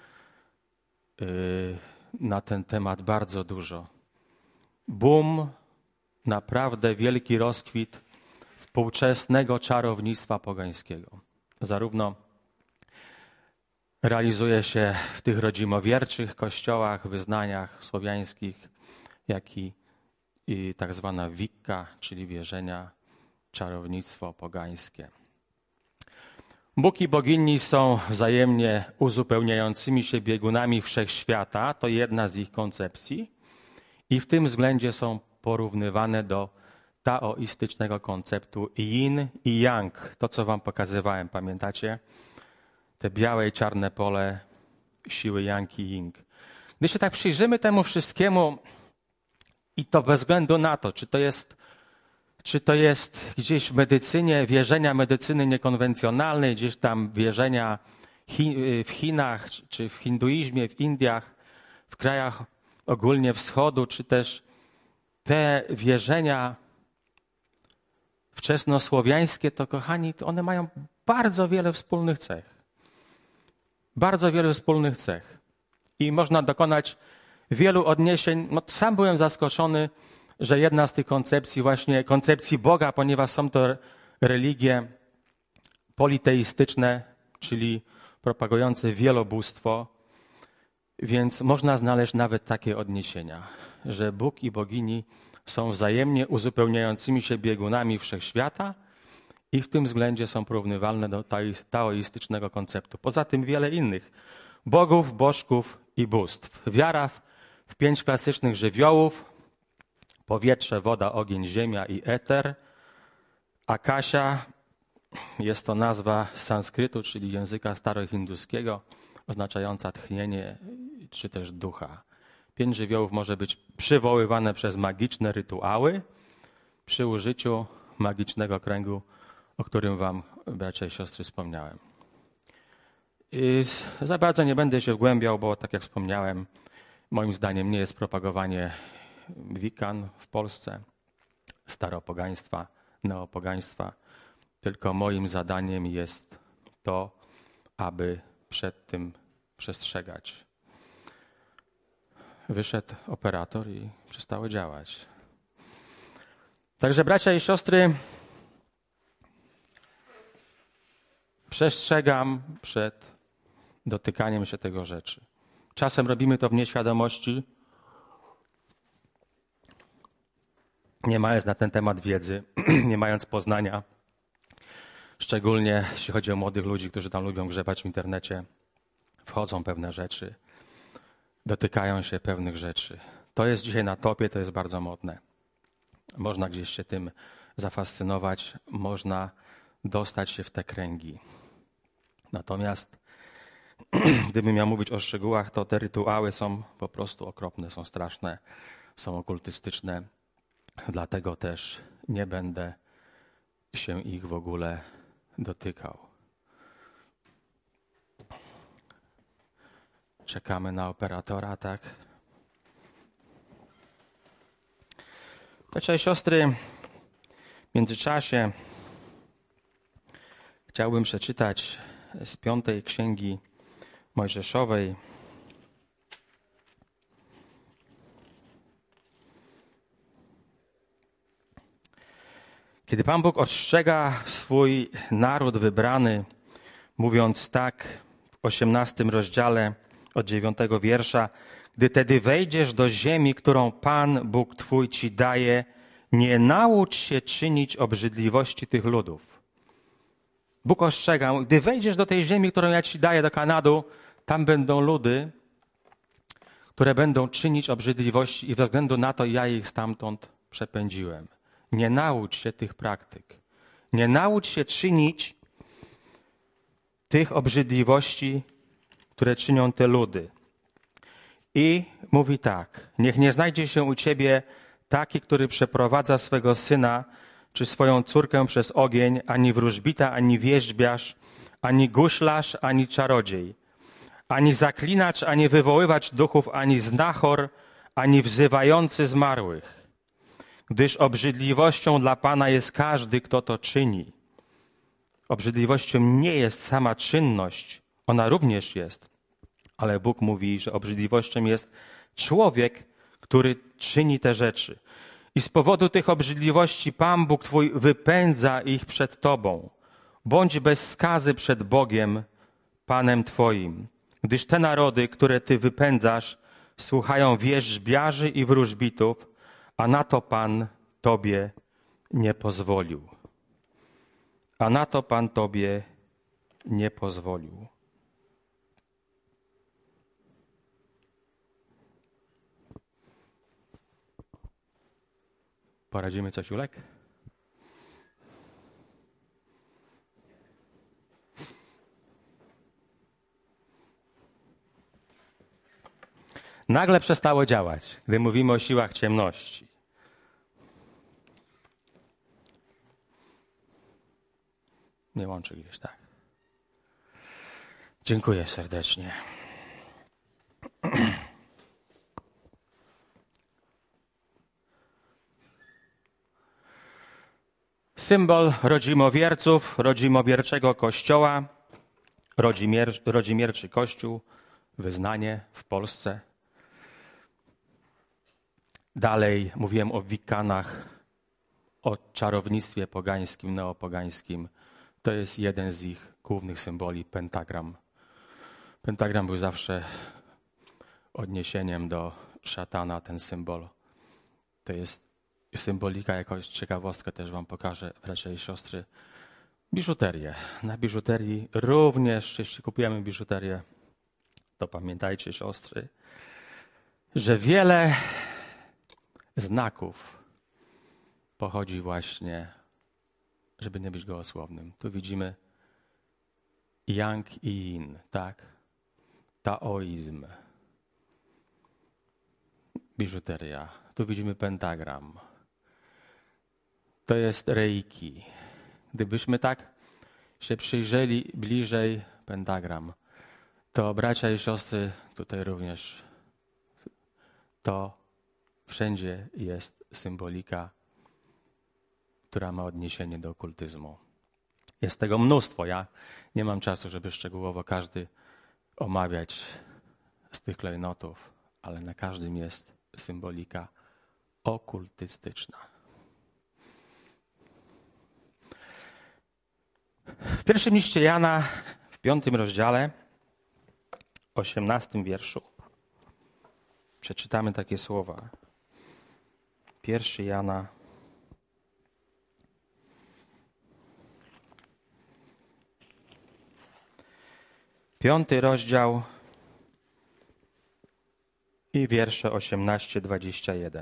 na ten temat bardzo dużo. Boom, naprawdę wielki rozkwit współczesnego czarownictwa pogańskiego. Zarówno realizuje się w tych rodzimowierczych kościołach, wyznaniach słowiańskich, jak i tak zwana wikka, czyli wierzenia, czarownictwo pogańskie. Bóg i bogini są wzajemnie uzupełniającymi się biegunami wszechświata, to jedna z ich koncepcji i w tym względzie są porównywane do taoistycznego konceptu yin i yang. To, co wam pokazywałem, pamiętacie? Te białe i czarne pole siły yang i yin. Gdy się tak przyjrzymy temu wszystkiemu i to bez względu na to, czy to jest gdzieś w medycynie, wierzenia medycyny niekonwencjonalnej, gdzieś tam wierzenia w Chinach, czy w hinduizmie, w Indiach, w krajach ogólnie wschodu, czy też te wierzenia wczesnosłowiańskie, to kochani, one mają bardzo wiele wspólnych cech. Bardzo wiele wspólnych cech. I można dokonać wielu odniesień. No, sam byłem zaskoczony, że jedna z tych koncepcji, właśnie koncepcji Boga, ponieważ są to religie politeistyczne, czyli propagujące wielobóstwo, więc można znaleźć nawet takie odniesienia, że Bóg i bogini są wzajemnie uzupełniającymi się biegunami wszechświata i w tym względzie są porównywalne do taoistycznego konceptu. Poza tym wiele innych bogów, bożków i bóstw. Wiara w 5 klasycznych żywiołów: powietrze, woda, ogień, ziemia i eter, Akasia, Jest to nazwa z sanskrytu, czyli języka starohinduskiego, oznaczająca tchnienie czy też ducha. 5 żywiołów może być przywoływane przez magiczne rytuały przy użyciu magicznego kręgu, o którym wam, bracia i siostry, wspomniałem. I za bardzo nie będę się wgłębiał, bo tak jak wspomniałem, moim zdaniem nie jest propagowanie wikan w Polsce, staropogaństwa, neopogaństwa, tylko moim zadaniem jest to, aby przed tym przestrzegać. Wyszedł operator i przestało działać. Także bracia i siostry, przestrzegam przed dotykaniem się tego rzeczy. Czasem robimy to w nieświadomości, nie mając na ten temat wiedzy, nie mając poznania. Szczególnie jeśli chodzi o młodych ludzi, którzy tam lubią grzebać w internecie. Wchodzą pewne rzeczy, dotykają się pewnych rzeczy. To jest dzisiaj na topie, to jest bardzo modne. Można gdzieś się tym zafascynować, można dostać się w te kręgi. Natomiast gdybym miał mówić o szczegółach, to te rytuały są po prostu okropne, są straszne, są okultystyczne. Dlatego też nie będę się ich w ogóle dotykał. Czekamy na operatora, tak? Bracia i siostry, w międzyczasie chciałbym przeczytać z 5 Księgi Mojżeszowej. Kiedy Pan Bóg ostrzega swój naród wybrany, mówiąc tak w 18 rozdziale od 9 wiersza, gdy tedy wejdziesz do ziemi, którą Pan Bóg Twój Ci daje, nie naucz się czynić obrzydliwości tych ludów. Bóg ostrzega, gdy wejdziesz do tej ziemi, którą ja Ci daję, do Kanadu, tam będą ludy, które będą czynić obrzydliwości i ze względu na to ja ich stamtąd przepędziłem. Nie naucz się tych praktyk. Nie naucz się czynić tych obrzydliwości, które czynią te ludy. I mówi tak, niech nie znajdzie się u ciebie taki, który przeprowadza swego syna czy swoją córkę przez ogień, ani wróżbita, ani wierzbiarz, ani guślarz, ani czarodziej, ani zaklinacz, ani wywoływacz duchów, ani znachor, ani wzywający zmarłych. Gdyż obrzydliwością dla Pana jest każdy, kto to czyni. Obrzydliwością nie jest sama czynność, ona również jest, ale Bóg mówi, że obrzydliwością jest człowiek, który czyni te rzeczy. I z powodu tych obrzydliwości Pan Bóg Twój wypędza ich przed Tobą. Bądź bez skazy przed Bogiem, Panem Twoim. Gdyż te narody, które Ty wypędzasz, słuchają wierzbiarzy i wróżbitów, a na to Pan Tobie nie pozwolił. A na to Pan Tobie nie pozwolił. Poradzimy coś, Julek? Nagle przestało działać, gdy mówimy o siłach ciemności. Nie łączy gdzieś, tak. Dziękuję serdecznie. Symbol rodzimowierców, rodzimowierczego kościoła, rodzimierczy kościół, wyznanie w Polsce. Dalej mówiłem o wikanach, o czarownictwie pogańskim, neopogańskim. To jest jeden z ich głównych symboli, pentagram. Pentagram był zawsze odniesieniem do szatana, ten symbol. To jest symbolika, jakąś ciekawostkę też wam pokażę, bracia i siostry. Biżuterię. Na biżuterii również, jeśli kupujemy biżuterię, to pamiętajcie, siostry, że wiele znaków pochodzi właśnie żeby nie być gołosłownym. Tu widzimy yang i yin, tak? Taoizm. Biżuteria. Tu widzimy pentagram. To jest reiki. Gdybyśmy tak się przyjrzeli bliżej pentagram, to bracia i siostry, tutaj również, to wszędzie jest symbolika, która ma odniesienie do okultyzmu. Jest tego mnóstwo. Ja nie mam czasu, żeby szczegółowo każdy omawiać z tych klejnotów, ale na każdym jest symbolika okultystyczna. W pierwszym liście Jana, w 5 rozdziale, 18 wierszu, przeczytamy takie słowa. 1 Jana, 5 rozdział i wiersze 18-21.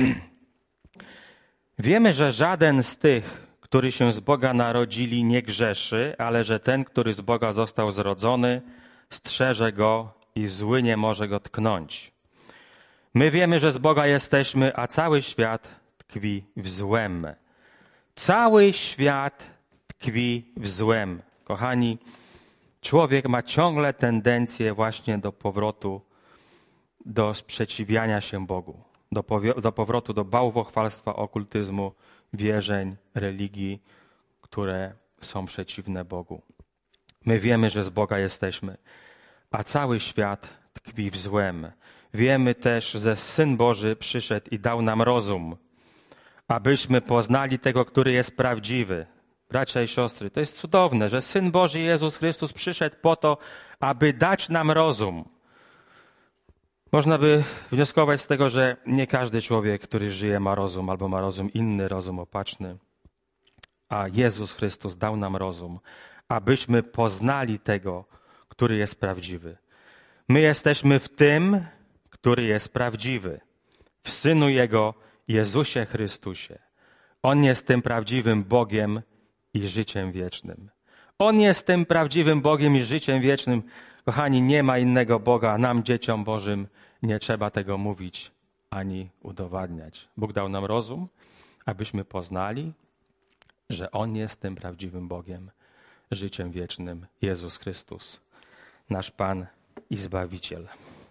Wiemy, że żaden z tych, którzy się z Boga narodzili, nie grzeszy, ale że ten, który z Boga został zrodzony, strzeże go i zły nie może go tknąć. My wiemy, że z Boga jesteśmy, a cały świat tkwi w złem. Cały świat tkwi w złem. Kochani, człowiek ma ciągle tendencję właśnie do powrotu, do sprzeciwiania się Bogu, do powrotu do bałwochwalstwa, okultyzmu, wierzeń, religii, które są przeciwne Bogu. My wiemy, że z Boga jesteśmy, a cały świat tkwi w złem. Wiemy też, że Syn Boży przyszedł i dał nam rozum, abyśmy poznali tego, który jest prawdziwy. Bracia i siostry, to jest cudowne, że Syn Boży Jezus Chrystus przyszedł po to, aby dać nam rozum. Można by wnioskować z tego, że nie każdy człowiek, który żyje, ma rozum albo ma rozum inny, rozum opaczny. A Jezus Chrystus dał nam rozum, abyśmy poznali tego, który jest prawdziwy. My jesteśmy w tym, który jest prawdziwy, w Synu Jego, Jezusie Chrystusie. On jest tym prawdziwym Bogiem i życiem wiecznym. On jest tym prawdziwym Bogiem i życiem wiecznym. Kochani, nie ma innego Boga. Nam, dzieciom Bożym, nie trzeba tego mówić ani udowadniać. Bóg dał nam rozum, abyśmy poznali, że On jest tym prawdziwym Bogiem, życiem wiecznym. Jezus Chrystus, nasz Pan i Zbawiciel.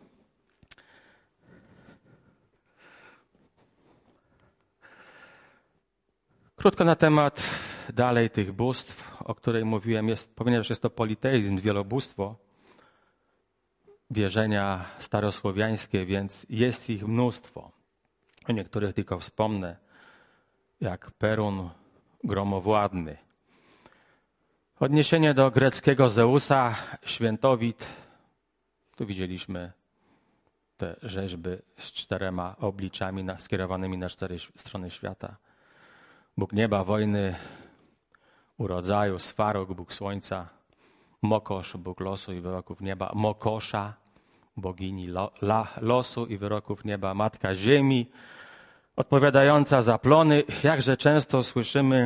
Krótko na temat dalej tych bóstw, o której mówiłem, ponieważ jest to politeizm, wielobóstwo, wierzenia starosłowiańskie, więc jest ich mnóstwo. O niektórych tylko wspomnę, jak Perun gromowładny. Odniesienie do greckiego Zeusa, świętowit. Tu widzieliśmy te rzeźby z 4 obliczami skierowanymi na 4 strony świata. Bóg nieba, wojny, urodzaju, Sfarok, Bóg słońca, Mokosz, Bóg losu i wyroków nieba, Mokosza, bogini losu i wyroków nieba, Matka Ziemi, odpowiadająca za plony. Jakże często słyszymy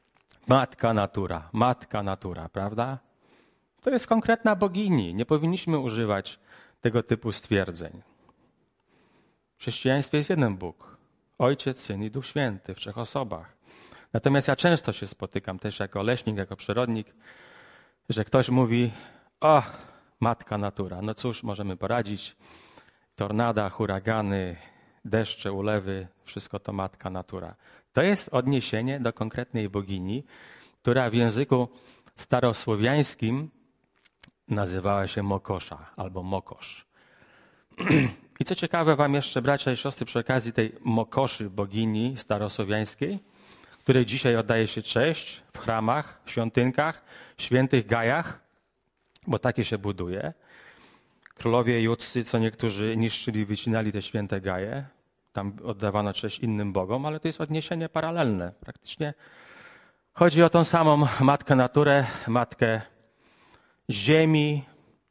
Matka Natura, prawda? To jest konkretna bogini. Nie powinniśmy używać tego typu stwierdzeń. W chrześcijaństwie jest jeden Bóg, Ojciec, Syn i Duch Święty w 3 osobach. Natomiast ja często się spotykam też jako leśnik, jako przyrodnik, że ktoś mówi, Matka Natura. No cóż, możemy poradzić. Tornada, huragany, deszcze, ulewy, wszystko to Matka Natura. To jest odniesienie do konkretnej bogini, która w języku starosłowiańskim nazywała się Mokosza albo Mokosz. I co ciekawe wam jeszcze, bracia i siostry, przy okazji tej Mokoszy, bogini starosłowiańskiej, której dzisiaj oddaje się cześć w chramach, świątynkach, świętych gajach, bo takie się buduje. Królowie judzcy, co niektórzy niszczyli, wycinali te święte gaje. Tam oddawano cześć innym bogom, ale to jest odniesienie paralelne. Praktycznie chodzi o tą samą Matkę Naturę, Matkę Ziemi.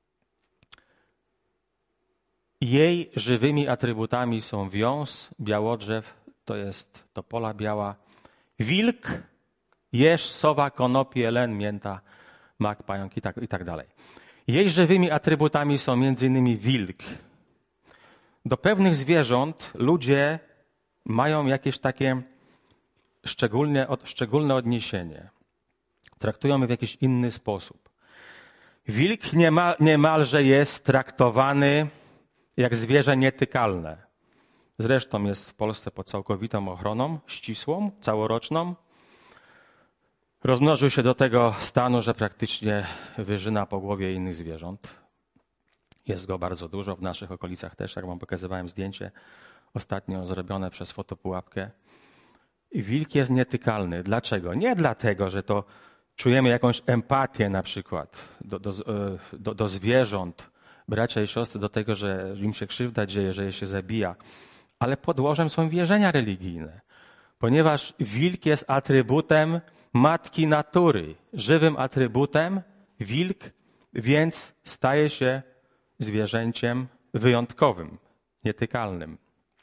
Jej żywymi atrybutami są wiąz, białodrzew, to jest topola biała, wilk Jeż, sowa, konopie, len, mięta, mak, pająk i tak dalej. Jej żywymi atrybutami są m.in. wilk. Do pewnych zwierząt ludzie mają jakieś takie szczególne odniesienie. Traktują je w jakiś inny sposób. Wilk niemalże jest traktowany jak zwierzę nietykalne. Zresztą jest w Polsce pod całkowitą ochroną, ścisłą, całoroczną. Rozmnożył się do tego stanu, że praktycznie wyrzyna po głowie innych zwierząt. Jest go bardzo dużo, w naszych okolicach też, jak wam pokazywałem zdjęcie ostatnio zrobione przez fotopułapkę. I wilk jest nietykalny. Dlaczego? Nie dlatego, że to czujemy jakąś empatię na przykład do zwierząt, bracia i siostry, do tego, że im się krzywda dzieje, że je się zabija. Ale podłożem są wierzenia religijne. Ponieważ wilk jest atrybutem matki natury, żywym atrybutem, wilk więc staje się zwierzęciem wyjątkowym, nietykalnym.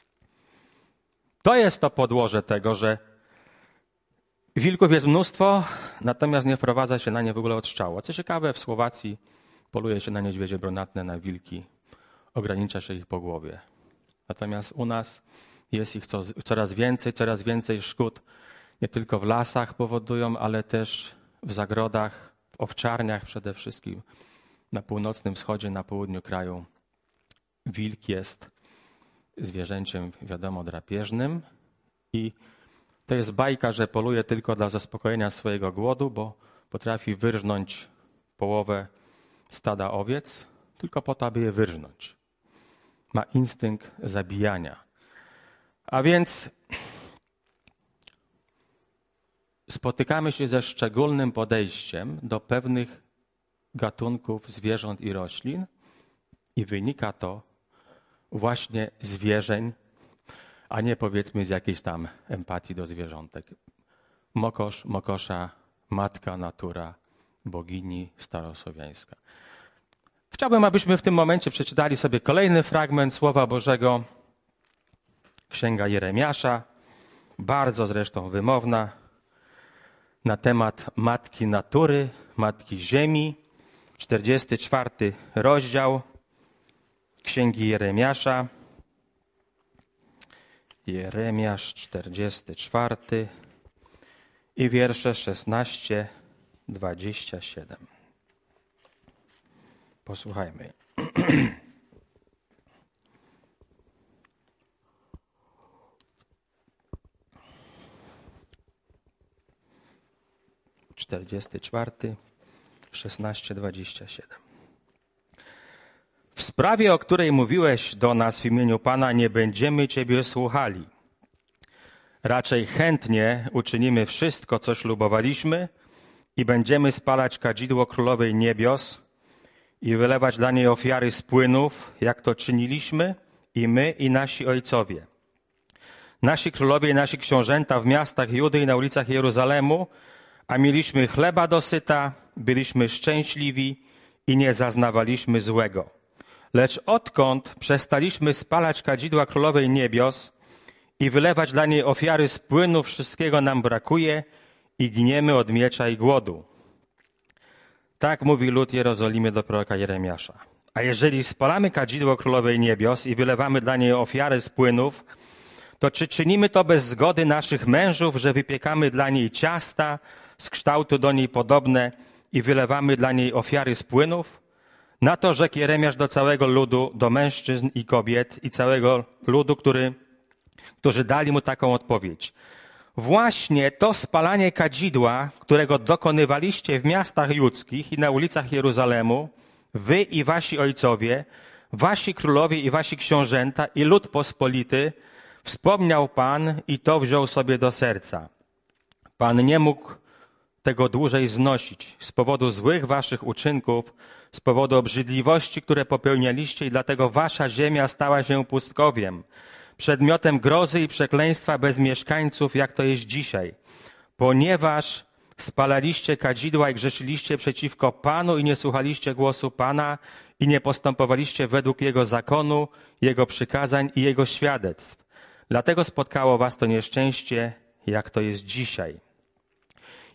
To jest to podłoże tego, że wilków jest mnóstwo, natomiast nie wprowadza się na nie w ogóle odstrzału. Co ciekawe, w Słowacji poluje się na niedźwiedzie brunatne, na wilki, ogranicza się ich po głowie. Natomiast u nas jest ich coraz więcej szkód nie tylko w lasach powodują, ale też w zagrodach, w owczarniach przede wszystkim, na północnym wschodzie, na południu kraju. Wilk jest zwierzęciem, wiadomo, drapieżnym i to jest bajka, że poluje tylko dla zaspokojenia swojego głodu, bo potrafi wyrżnąć połowę stada owiec, tylko po to, aby je wyrżnąć. Ma instynkt zabijania. A więc spotykamy się ze szczególnym podejściem do pewnych gatunków zwierząt i roślin i wynika to właśnie z wierzeń, a nie powiedzmy z jakiejś tam empatii do zwierzątek. Mokosz, mokosza, matka natura, bogini starosłowiańska. Chciałbym, abyśmy w tym momencie przeczytali sobie kolejny fragment Słowa Bożego, Księga Jeremiasza, bardzo zresztą wymowna, na temat matki natury, matki ziemi, 44 rozdział Księgi Jeremiasza. Jeremiasz 44 i wiersze 16-27. Posłuchajmy. Czterdziesty 16-27. W sprawie, o której mówiłeś do nas w imieniu Pana, nie będziemy Ciebie słuchali. Raczej chętnie uczynimy wszystko, co ślubowaliśmy i będziemy spalać kadzidło Królowej Niebios i wylewać dla niej ofiary z płynów, jak to czyniliśmy i my, i nasi ojcowie. Nasi królowie i nasi książęta w miastach Judy i na ulicach Jeruzalemu, a mieliśmy chleba dosyta, byliśmy szczęśliwi i nie zaznawaliśmy złego. Lecz odkąd przestaliśmy spalać kadzidła Królowej Niebios i wylewać dla niej ofiary z płynu, wszystkiego nam brakuje i giniemy od miecza i głodu. Tak mówi lud Jerozolimy do proroka Jeremiasza. A jeżeli spalamy kadzidło Królowej Niebios i wylewamy dla niej ofiary z płynów, to czy czynimy to bez zgody naszych mężów, że wypiekamy dla niej ciasta z kształtu do niej podobne i wylewamy dla niej ofiary z płynów? Na to rzekł Jeremiasz do całego ludu, do mężczyzn i kobiet i całego ludu, którzy dali mu taką odpowiedź. Właśnie to spalanie kadzidła, którego dokonywaliście w miastach judzkich i na ulicach Jeruzalemu, wy i wasi ojcowie, wasi królowie i wasi książęta i lud pospolity, wspomniał Pan i to wziął sobie do serca. Pan nie mógł tego dłużej znosić z powodu złych waszych uczynków, z powodu obrzydliwości, które popełnialiście i dlatego wasza ziemia stała się pustkowiem, przedmiotem grozy i przekleństwa bez mieszkańców, jak to jest dzisiaj. Ponieważ spalaliście kadzidła i grzeszyliście przeciwko Panu i nie słuchaliście głosu Pana i nie postępowaliście według Jego zakonu, Jego przykazań i Jego świadectw. Dlatego spotkało was to nieszczęście, jak to jest dzisiaj.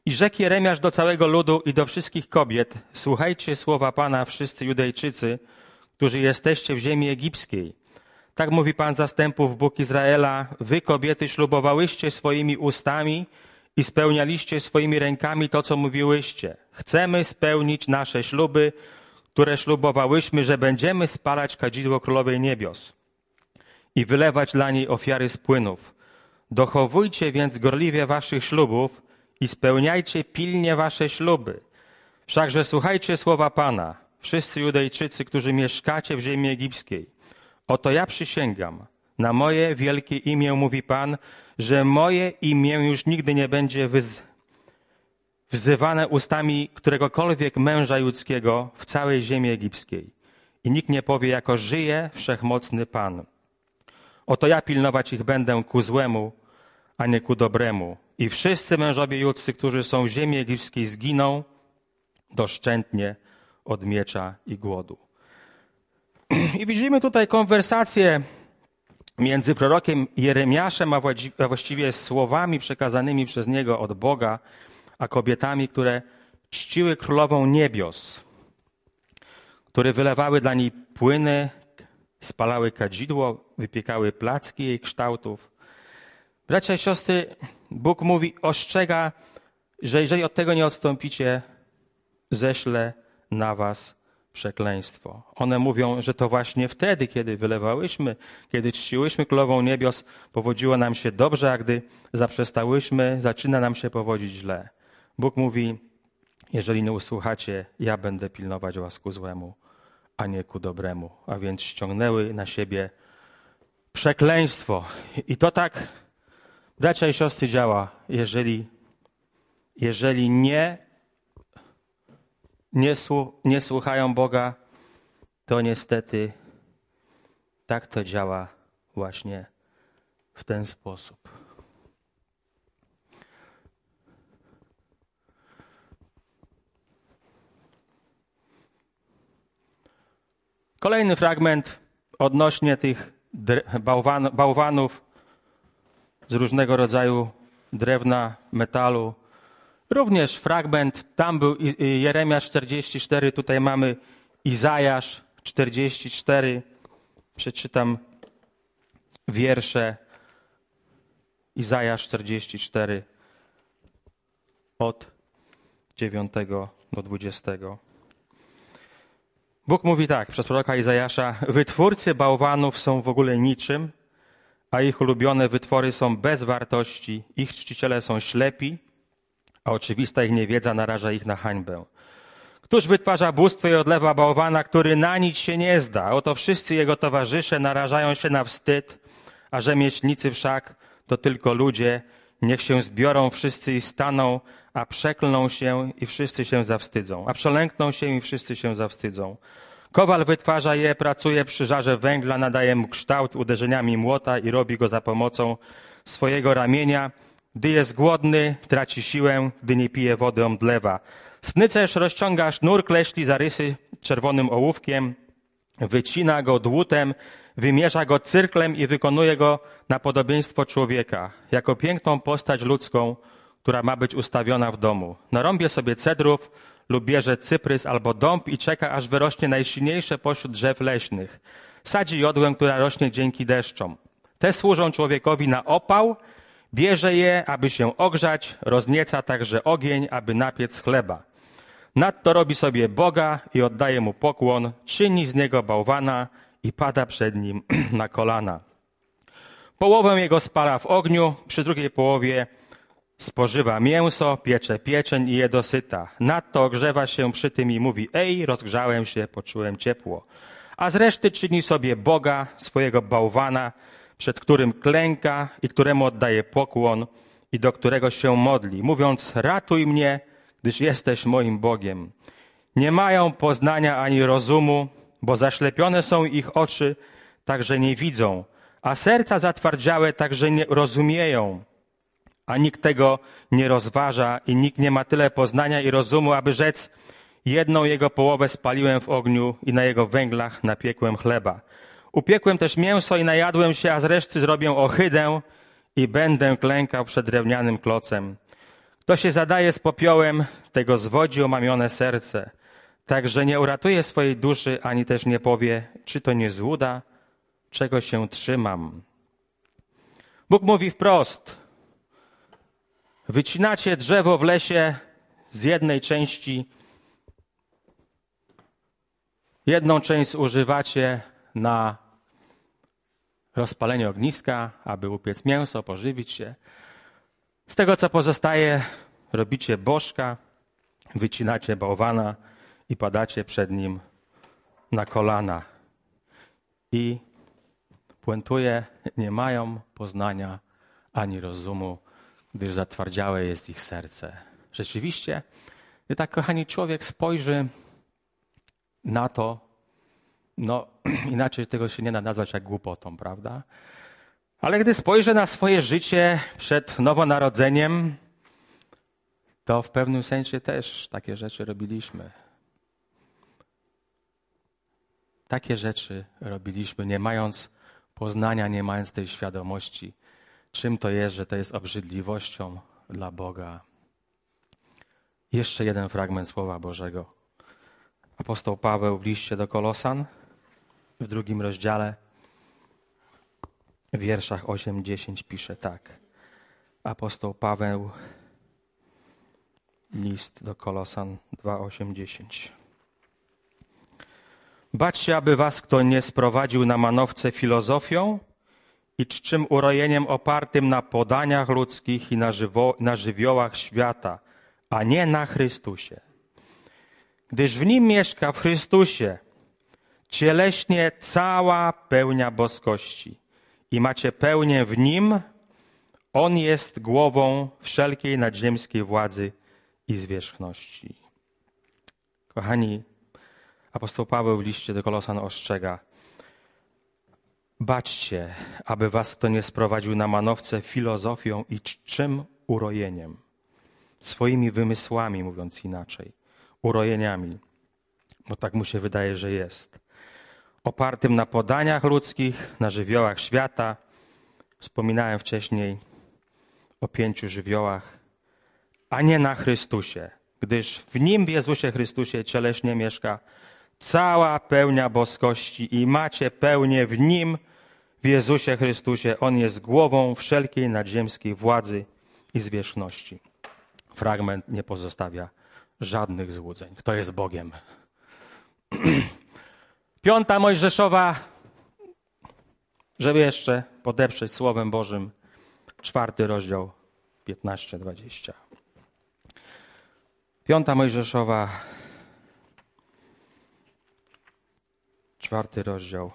I rzekł Jeremiasz do całego ludu i do wszystkich kobiet: słuchajcie słowa Pana, wszyscy Judejczycy, którzy jesteście w ziemi egipskiej. Tak mówi Pan zastępów, Bóg Izraela: wy, kobiety, ślubowałyście swoimi ustami i spełnialiście swoimi rękami to, co mówiłyście. Chcemy spełnić nasze śluby, które ślubowałyśmy, że będziemy spalać kadzidło Królowej Niebios i wylewać dla niej ofiary z płynów. Dochowujcie więc gorliwie waszych ślubów i spełniajcie pilnie wasze śluby. Wszakże słuchajcie słowa Pana, wszyscy Judejczycy, którzy mieszkacie w ziemi egipskiej. Oto ja przysięgam na moje wielkie imię, mówi Pan, że moje imię już nigdy nie będzie wzywane ustami któregokolwiek męża ludzkiego w całej ziemi egipskiej. I nikt nie powie, jako żyje wszechmocny Pan. Oto ja pilnować ich będę ku złemu, a nie ku dobremu. I wszyscy mężowie judzcy, którzy są w ziemi egipskiej, zginą doszczętnie od miecza i głodu. I widzimy tutaj konwersację między prorokiem Jeremiaszem, a właściwie słowami przekazanymi przez niego od Boga, a kobietami, które czciły Królową Niebios, które wylewały dla niej płyny, spalały kadzidło, wypiekały placki jej kształtów. Bracia i siostry, Bóg mówi, ostrzega, że jeżeli od tego nie odstąpicie, ześlę na was przekleństwo. One mówią, że to właśnie wtedy, kiedy wylewałyśmy, kiedy czciłyśmy Królową Niebios, powodziło nam się dobrze, a gdy zaprzestałyśmy, zaczyna nam się powodzić źle. Bóg mówi, jeżeli nie usłuchacie, ja będę pilnować was ku złemu, a nie ku dobremu. A więc ściągnęły na siebie przekleństwo. I to tak, bracia i siostry, działa, jeżeli nie słuchają Boga, to niestety tak to działa właśnie w ten sposób. Kolejny fragment odnośnie tych bałwanów z różnego rodzaju drewna, metalu. Również fragment, tam był Jeremiasz 44, tutaj mamy Izajasz 44. Przeczytam wiersze Izajasz 44 od 9 do 20. Bóg mówi tak, przez proroka Izajasza: wytwórcy bałwanów są w ogóle niczym, a ich ulubione wytwory są bez wartości, ich czciciele są ślepi, a oczywista ich niewiedza naraża ich na hańbę. Któż wytwarza bóstwo i odlewa bałwana, który na nic się nie zda? Oto wszyscy jego towarzysze narażają się na wstyd, a rzemieślnicy wszak to tylko ludzie. Niech się zbiorą wszyscy i staną, a przeklną się i wszyscy się zawstydzą. A przelękną się i wszyscy się zawstydzą. Kowal wytwarza je, pracuje przy żarze węgla, nadaje mu kształt uderzeniami młota i robi go za pomocą swojego ramienia. Gdy jest głodny, traci siłę, gdy nie pije wody, omdlewa. Snycerz rozciąga sznur, kleśli zarysy czerwonym ołówkiem, wycina go dłutem, wymierza go cyrklem i wykonuje go na podobieństwo człowieka, jako piękną postać ludzką, która ma być ustawiona w domu. Narąbie sobie cedrów lub bierze cyprys albo dąb i czeka, aż wyrośnie najsilniejsze pośród drzew leśnych. Sadzi jodłę, która rośnie dzięki deszczom. Te służą człowiekowi na opał, bierze je, aby się ogrzać, roznieca także ogień, aby napiec chleba. Nadto robi sobie Boga i oddaje mu pokłon, czyni z niego bałwana i pada przed nim na kolana. Połowę jego spala w ogniu, przy drugiej połowie spożywa mięso, piecze pieczeń i je dosyta. Nadto ogrzewa się przy tym i mówi: ej, rozgrzałem się, poczułem ciepło. A z reszty czyni sobie Boga, swojego bałwana, przed którym klęka i któremu oddaje pokłon i do którego się modli, mówiąc: ratuj mnie, gdyż jesteś moim Bogiem. Nie mają poznania ani rozumu, bo zaślepione są ich oczy, tak że nie widzą, a serca zatwardziałe, tak że nie rozumieją. A nikt tego nie rozważa i nikt nie ma tyle poznania i rozumu, aby rzec: jedną jego połowę spaliłem w ogniu i na jego węglach napiekłem chleba. Upiekłem też mięso i najadłem się, a z reszty zrobię ohydę i będę klękał przed drewnianym klocem. Kto się zadaje z popiołem, tego zwodzi omamione serce. Także nie uratuje swojej duszy, ani też nie powie, czy to nie złuda, czego się trzymam. Bóg mówi wprost. Wycinacie drzewo w lesie z jednej części. Jedną część używacie na rozpalenie ogniska, aby upiec mięso, pożywić się. Z tego, co pozostaje, robicie bożka, wycinacie bałwana i padacie przed nim na kolana. I puentuje, nie mają poznania ani rozumu, gdyż zatwardziałe jest ich serce. Rzeczywiście, gdy tak, kochani, człowiek spojrzy na to, no inaczej tego się nie da nazwać jak głupotą, prawda? Ale gdy spojrzę na swoje życie przed nowonarodzeniem, to w pewnym sensie też takie rzeczy robiliśmy. Takie rzeczy robiliśmy, nie mając poznania, nie mając tej świadomości, czym to jest, że to jest obrzydliwością dla Boga. Jeszcze jeden fragment Słowa Bożego. Apostoł Paweł w liście do Kolosan, w 2 rozdziale, w wierszach 8-10 pisze tak. Apostoł Paweł, list do Kolosan 2:8-10. Baczcie, aby was kto nie sprowadził na manowce filozofią i czczym urojeniem opartym na podaniach ludzkich i na żywiołach świata, a nie na Chrystusie. Gdyż w nim mieszka, w Chrystusie, cieleśnie cała pełnia boskości i macie pełnię w nim. On jest głową wszelkiej nadziemskiej władzy i zwierzchności. Kochani, apostoł Paweł w liście do Kolosan ostrzega: baczcie, aby was kto nie sprowadził na manowce filozofią i czczym urojeniem, swoimi wymysłami, mówiąc inaczej, urojeniami, bo tak mu się wydaje, że jest, opartym na podaniach ludzkich, na żywiołach świata. Wspominałem wcześniej o 5 żywiołach, a nie na Chrystusie, gdyż w nim, w Jezusie Chrystusie, cieleśnie mieszka cała pełnia boskości i macie pełnię w nim, w Jezusie Chrystusie. On jest głową wszelkiej nadziemskiej władzy i zwierzchności. Fragment nie pozostawia żadnych złudzeń. Kto jest Bogiem? 5 Mojżeszowa, żeby jeszcze podeprzeć Słowem Bożym, 4 rozdział, 15-20. 5 Mojżeszowa, 4 rozdział,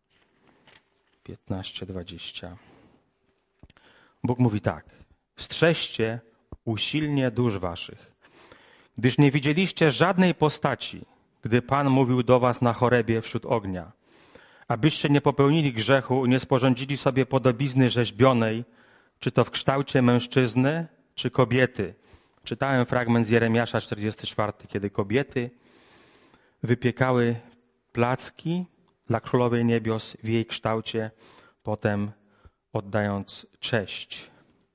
15-20. Bóg mówi tak. Strzeżcie usilnie dusz waszych, gdyż nie widzieliście żadnej postaci, gdy Pan mówił do was na Chorebie wśród ognia, abyście nie popełnili grzechu, nie sporządzili sobie podobizny rzeźbionej, czy to w kształcie mężczyzny, czy kobiety. Czytałem fragment z Jeremiasza 44, kiedy kobiety wypiekały placki dla Królowej Niebios w jej kształcie, potem oddając cześć.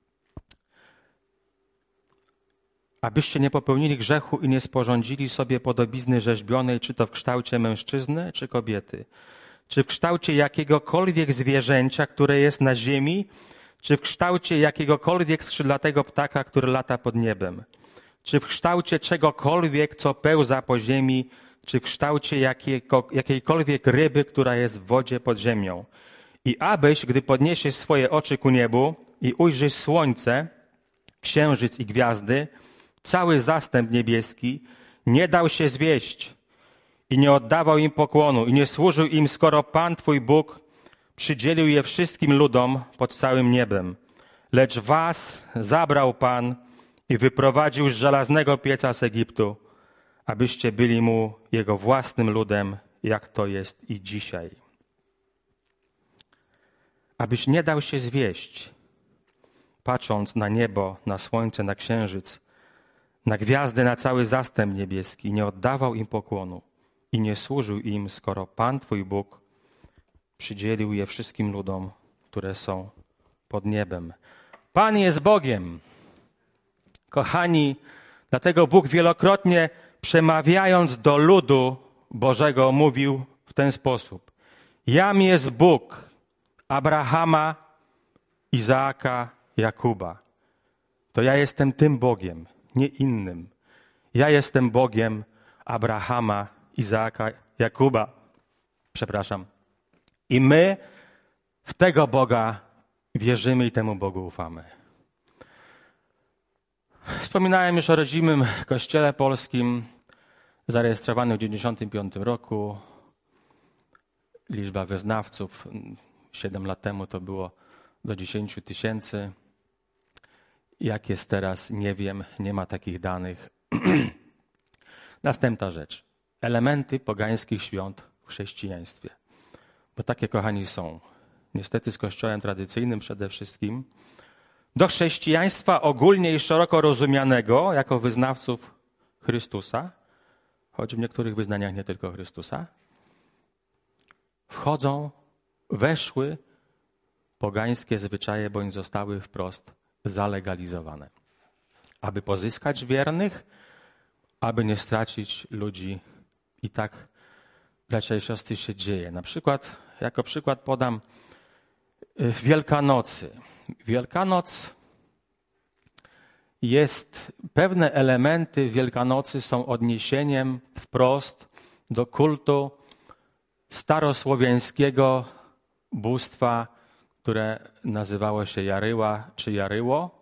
Abyście nie popełnili grzechu i nie sporządzili sobie podobizny rzeźbionej, czy to w kształcie mężczyzny, czy kobiety, czy w kształcie jakiegokolwiek zwierzęcia, które jest na ziemi, czy w kształcie jakiegokolwiek skrzydlatego ptaka, który lata pod niebem, czy w kształcie czegokolwiek, co pełza po ziemi, czy w kształcie jakiejkolwiek ryby, która jest w wodzie pod ziemią. I abyś, gdy podniesiesz swoje oczy ku niebu i ujrzysz słońce, księżyc i gwiazdy, cały zastęp niebieski, nie dał się zwieść i nie oddawał im pokłonu i nie służył im, skoro Pan Twój Bóg przydzielił je wszystkim ludom pod całym niebem. Lecz was zabrał Pan i wyprowadził z żelaznego pieca z Egiptu, abyście byli mu jego własnym ludem, jak to jest i dzisiaj. Abyś nie dał się zwieść, patrząc na niebo, na słońce, na księżyc, na gwiazdy, na cały zastęp niebieski, nie oddawał im pokłonu i nie służył im, skoro Pan Twój Bóg przydzielił je wszystkim ludom, które są pod niebem. Pan jest Bogiem. Kochani, dlatego Bóg wielokrotnie przemawiając do ludu Bożego mówił w ten sposób. Jam jest Bóg Abrahama, Izaaka, Jakuba. To ja jestem tym Bogiem, nie innym. Ja jestem Bogiem Abrahama, Izaaka, Jakuba. I my w tego Boga wierzymy i temu Bogu ufamy. Wspominałem już o rodzimym Kościele Polskim, zarejestrowanym w 1995 roku. Liczba wyznawców 7 lat temu to było do 10 000. Jak jest teraz, nie wiem, nie ma takich danych. Następna rzecz. Elementy pogańskich świąt w chrześcijaństwie. Bo takie, kochani, są. Niestety z Kościołem tradycyjnym przede wszystkim. Do chrześcijaństwa ogólnie i szeroko rozumianego jako wyznawców Chrystusa, choć w niektórych wyznaniach nie tylko Chrystusa, weszły pogańskie zwyczaje, bądź zostały wprost zalegalizowane. Aby pozyskać wiernych, aby nie stracić ludzi. I tak, bracia i siostry, się dzieje. Na przykład, jako przykład podam Wielkanocy. Wielkanoc pewne elementy Wielkanocy są odniesieniem wprost do kultu starosłowiańskiego bóstwa, które nazywało się Jaryła czy Jaryło.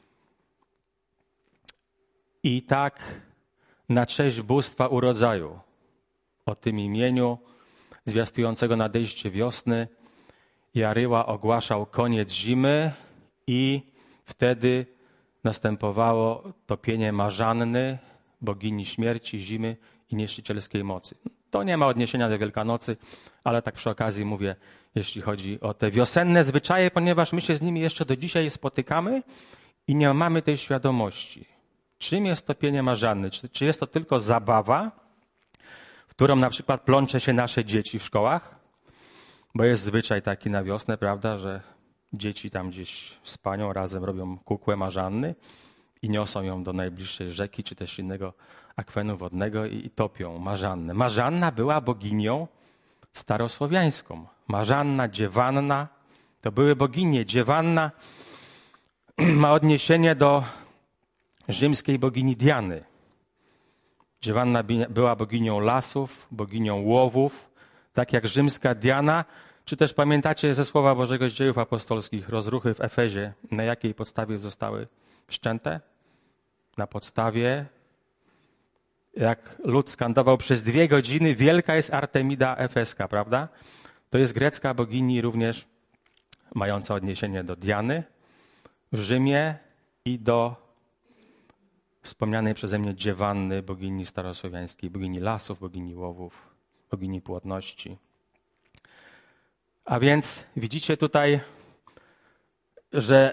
I tak na cześć bóstwa urodzaju, o tym imieniu zwiastującego nadejście wiosny, Jaryła ogłaszał koniec zimy i wtedy następowało topienie Marzanny, bogini śmierci, zimy i niszczycielskiej mocy. To nie ma odniesienia do Wielkanocy, ale tak przy okazji mówię, jeśli chodzi o te wiosenne zwyczaje, ponieważ my się z nimi jeszcze do dzisiaj spotykamy i nie mamy tej świadomości. Czym jest topienie Marzanny? Czy jest to tylko zabawa, w którą na przykład plącze się nasze dzieci w szkołach? Bo jest zwyczaj taki na wiosnę, prawda, że dzieci tam gdzieś z panią razem robią kukłę Marzanny i niosą ją do najbliższej rzeki, czy też innego akwenu wodnego i topią Marzannę. Marzanna była boginią starosłowiańską. Marzanna, Dziewanna, to były boginie. Dziewanna ma odniesienie do rzymskiej bogini Diany. Dziewanna była boginią lasów, boginią łowów, tak jak rzymska Diana. Czy też pamiętacie ze Słowa Bożego z Dziejów Apostolskich rozruchy w Efezie, na jakiej podstawie zostały wszczęte? Na podstawie, jak lud skandował przez 2 godziny, wielka jest Artemida Efeska, prawda? To jest grecka bogini również mająca odniesienie do Diany w Rzymie i do wspomnianej przeze mnie Dziewanny, bogini starosłowiańskiej, bogini lasów, bogini łowów, bogini płodności. A więc widzicie tutaj, że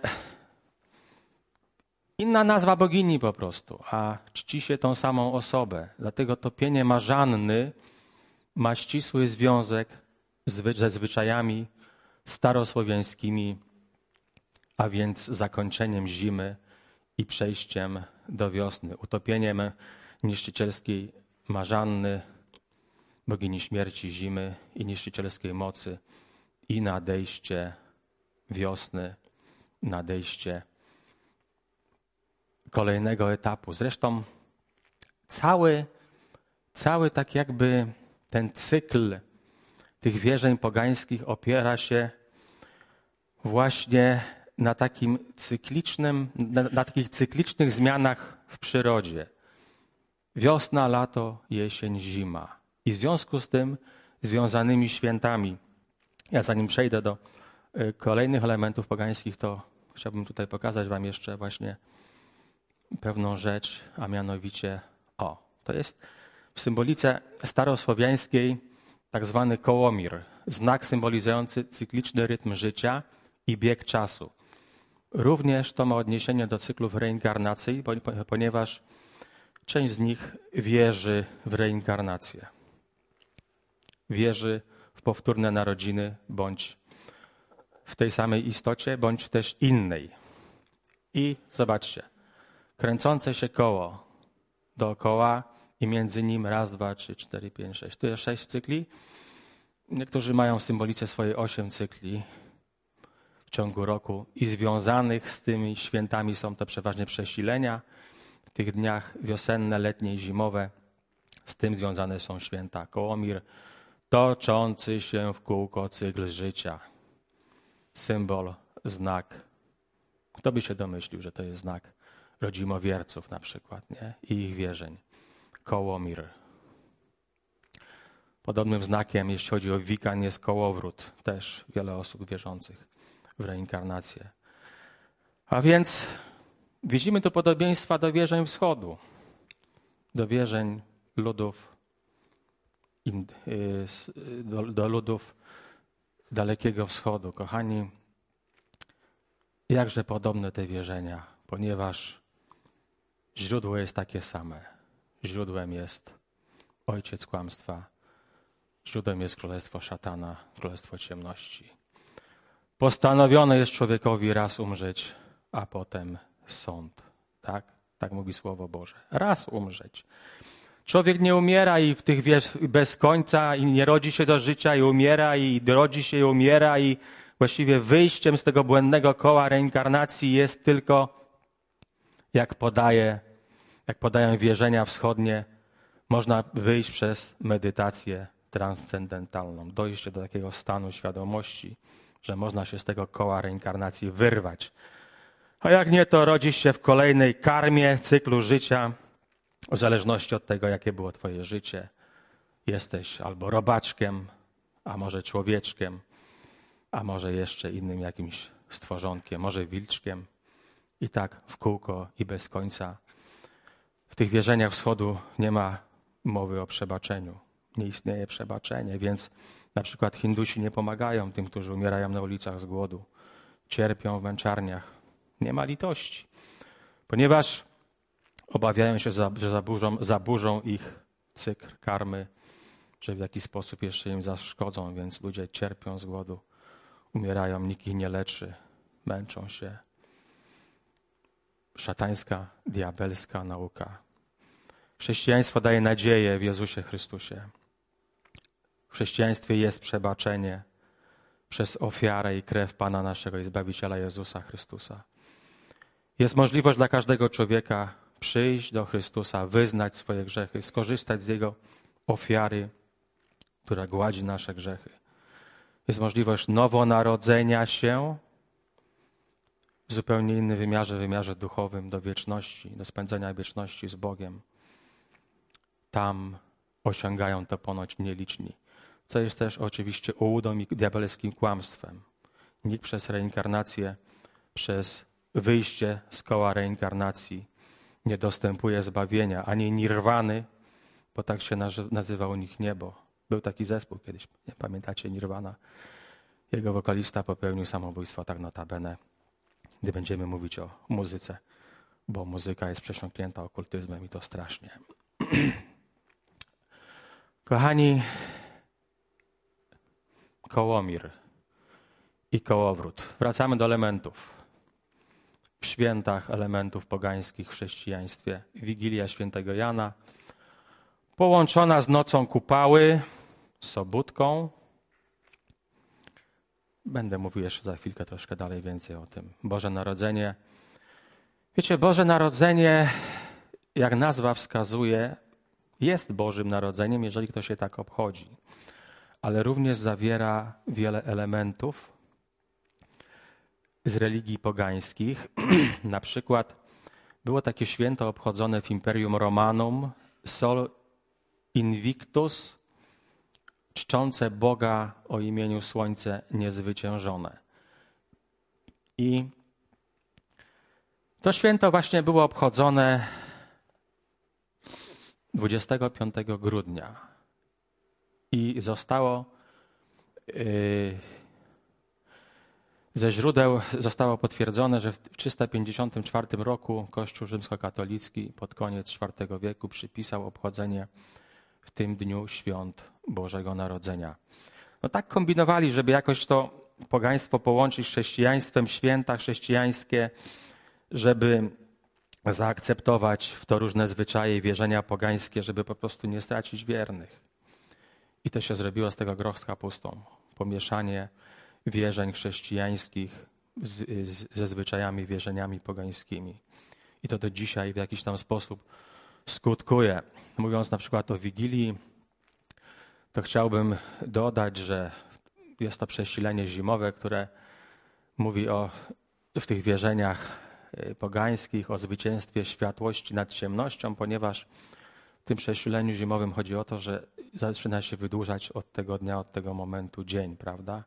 inna nazwa bogini po prostu, a czci się tą samą osobę. Dlatego topienie Marzanny ma ścisły związek ze zwyczajami starosłowiańskimi, a więc zakończeniem zimy i przejściem do wiosny, utopieniem niszczycielskiej Marzanny, bogini śmierci, zimy i niszczycielskiej mocy i nadejście wiosny, nadejście kolejnego etapu. Zresztą cały tak jakby ten cykl tych wierzeń pogańskich opiera się właśnie na takich cyklicznych zmianach w przyrodzie. Wiosna, lato, jesień, zima. I w związku z tym związanymi świętami. Ja zanim przejdę do kolejnych elementów pogańskich, to chciałbym tutaj pokazać wam jeszcze właśnie pewną rzecz, a mianowicie to jest w symbolice starosłowiańskiej tak zwany kołomir, znak symbolizujący cykliczny rytm życia i bieg czasu. Również to ma odniesienie do cyklów reinkarnacji, ponieważ część z nich wierzy w reinkarnację. Wierzy w powtórne narodziny, bądź w tej samej istocie, bądź też innej. I zobaczcie, kręcące się koło dookoła i między nim 1, 2, 3, 4, 5, 6. Tu jest 6 cykli. Niektórzy mają w symbolice swoje 8 cykli w ciągu roku i związanych z tymi świętami są to przeważnie przesilenia. W tych dniach wiosenne, letnie i zimowe z tym związane są święta Kołomir, toczący się w kółko cykl życia. Symbol, znak. Kto by się domyślił, że to jest znak rodzimowierców na przykład, nie? I ich wierzeń. Kołomir. Podobnym znakiem, jeśli chodzi o wikan, jest kołowrót. Też wiele osób wierzących w reinkarnację. A więc widzimy tu podobieństwa do wierzeń wschodu, do wierzeń ludów, do ludów Dalekiego Wschodu. Kochani, jakże podobne te wierzenia, ponieważ źródło jest takie same. Źródłem jest ojciec kłamstwa, źródłem jest królestwo szatana, królestwo ciemności. Postanowione jest człowiekowi raz umrzeć, a potem sąd. Tak? Tak mówi Słowo Boże. Raz umrzeć. Człowiek nie umiera i w tych bez końca i nie rodzi się do życia i umiera i rodzi się i umiera i właściwie wyjściem z tego błędnego koła reinkarnacji jest tylko, jak podają wierzenia wschodnie, można wyjść przez medytację transcendentalną, dojście do takiego stanu świadomości, że można się z tego koła reinkarnacji wyrwać. A jak nie, to rodzisz się w kolejnej karmie cyklu życia, w zależności od tego, jakie było twoje życie. Jesteś albo robaczkiem, a może człowieczkiem, a może jeszcze innym jakimś stworzonkiem, może wilczkiem. I tak w kółko i bez końca. W tych wierzeniach wschodu nie ma mowy o przebaczeniu. Nie istnieje przebaczenie, więc na przykład Hindusi nie pomagają tym, którzy umierają na ulicach z głodu. Cierpią w męczarniach. Nie ma litości, ponieważ obawiają się, że zaburzą ich cykl karmy, że w jakiś sposób jeszcze im zaszkodzą, więc ludzie cierpią z głodu, umierają, nikt ich nie leczy, męczą się. Szatańska, diabelska nauka. Chrześcijaństwo daje nadzieję w Jezusie Chrystusie. W chrześcijaństwie jest przebaczenie przez ofiarę i krew Pana naszego i Zbawiciela Jezusa Chrystusa. Jest możliwość dla każdego człowieka przyjść do Chrystusa, wyznać swoje grzechy, skorzystać z Jego ofiary, która gładzi nasze grzechy. Jest możliwość nowonarodzenia się w zupełnie innym wymiarze duchowym, do wieczności, do spędzenia wieczności z Bogiem. Tam osiągają to ponoć nieliczni, co jest też oczywiście ułudą i diabelskim kłamstwem. Nikt przez reinkarnację, przez wyjście z koła reinkarnacji nie dostępuje zbawienia, ani nirwany, bo tak się nazywał u nich niebo. Był taki zespół kiedyś, nie pamiętacie, Nirwana. Jego wokalista popełnił samobójstwo, tak notabene, gdy będziemy mówić o muzyce, bo muzyka jest przesiąknięta okultyzmem i to strasznie. Kochani, kołomir i kołowrót. Wracamy do elementów. W świętach elementów pogańskich w chrześcijaństwie. Wigilia Świętego Jana, połączona z nocą kupały, sobótką. Będę mówił jeszcze za chwilkę troszkę dalej więcej o tym. Boże Narodzenie. Wiecie, Boże Narodzenie, jak nazwa wskazuje, jest Bożym Narodzeniem, jeżeli ktoś się tak obchodzi. Ale również zawiera wiele elementów z religii pogańskich. Na przykład było takie święto obchodzone w Imperium Romanum, Sol Invictus, czczące Boga o imieniu Słońce Niezwyciężone. I to święto właśnie było obchodzone 25 grudnia i zostało ze źródeł zostało potwierdzone, że w 354 roku Kościół rzymskokatolicki pod koniec IV wieku przypisał obchodzenie w tym dniu świąt Bożego Narodzenia. No tak kombinowali, żeby jakoś to pogaństwo połączyć z chrześcijaństwem, święta chrześcijańskie, żeby zaakceptować w to różne zwyczaje i wierzenia pogańskie, żeby po prostu nie stracić wiernych. I to się zrobiło z tego groch z kapustą. Pomieszanie wierzeń chrześcijańskich ze zwyczajami, wierzeniami pogańskimi. I to do dzisiaj w jakiś tam sposób skutkuje. Mówiąc na przykład o Wigilii, to chciałbym dodać, że jest to przesilenie zimowe, które mówi w tych wierzeniach pogańskich o zwycięstwie światłości nad ciemnością, ponieważ w tym przesileniu zimowym chodzi o to, że zaczyna się wydłużać od tego dnia, od tego momentu dzień, prawda?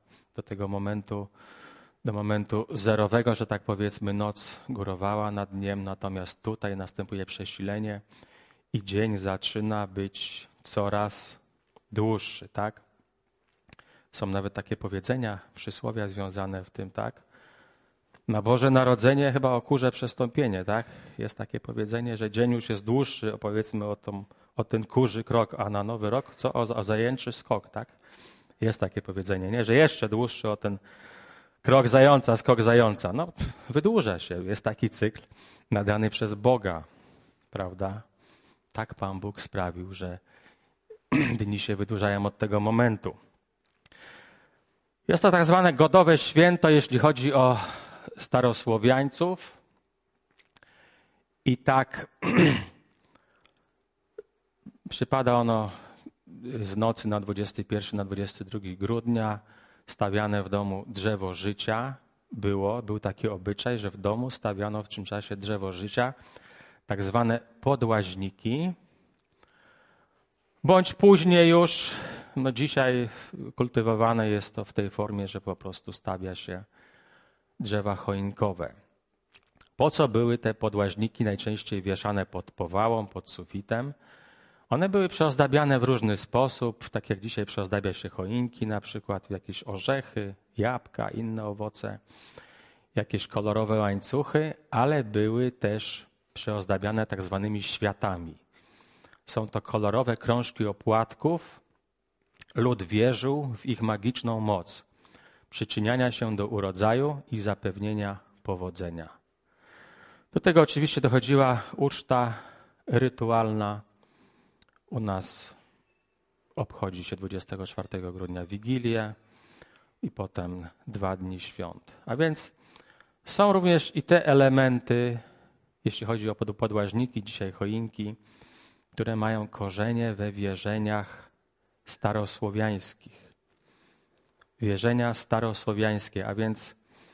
Do momentu zerowego, że tak powiedzmy, noc górowała nad dniem, natomiast tutaj następuje przesilenie i dzień zaczyna być coraz dłuższy, tak? Są nawet takie powiedzenia, przysłowia związane w tym, tak? Na Boże Narodzenie chyba o kurze przestąpienie, tak? Jest takie powiedzenie, że dzień już jest dłuższy, powiedzmy o ten kurzy krok, a na Nowy Rok co? O zajęczy skok, tak? Jest takie powiedzenie, nie? Że jeszcze dłuższy o ten krok zająca, skok zająca. No, wydłuża się. Jest taki cykl nadany przez Boga, prawda? Tak Pan Bóg sprawił, że dni się wydłużają od tego momentu. Jest to tak zwane godowe święto, jeśli chodzi o starosłowiańców. I tak przypada ono z nocy na 21 na 22 grudnia. Stawiane w domu drzewo życia był taki obyczaj, że w domu stawiano w tym czasie drzewo życia, tak zwane podłaźniki, bądź później już, no dzisiaj kultywowane jest to w tej formie, że po prostu stawia się drzewa choinkowe. Po co były te podłaźniki najczęściej wieszane pod powałą, pod sufitem? One były przyozdabiane w różny sposób, tak jak dzisiaj przyozdabia się choinki, na przykład jakieś orzechy, jabłka, inne owoce, jakieś kolorowe łańcuchy, ale były też przyozdabiane tak zwanymi światami. Są to kolorowe krążki opłatków. Lud wierzył w ich magiczną moc przyczyniania się do urodzaju i zapewnienia powodzenia. Do tego oczywiście dochodziła uczta rytualna. U nas obchodzi się 24 grudnia Wigilię i potem 2 dni świąt. A więc są również i te elementy, jeśli chodzi o podłaźniki, dzisiaj choinki, które mają korzenie we wierzeniach starosłowiańskich. Wierzenia starosłowiańskie, a więc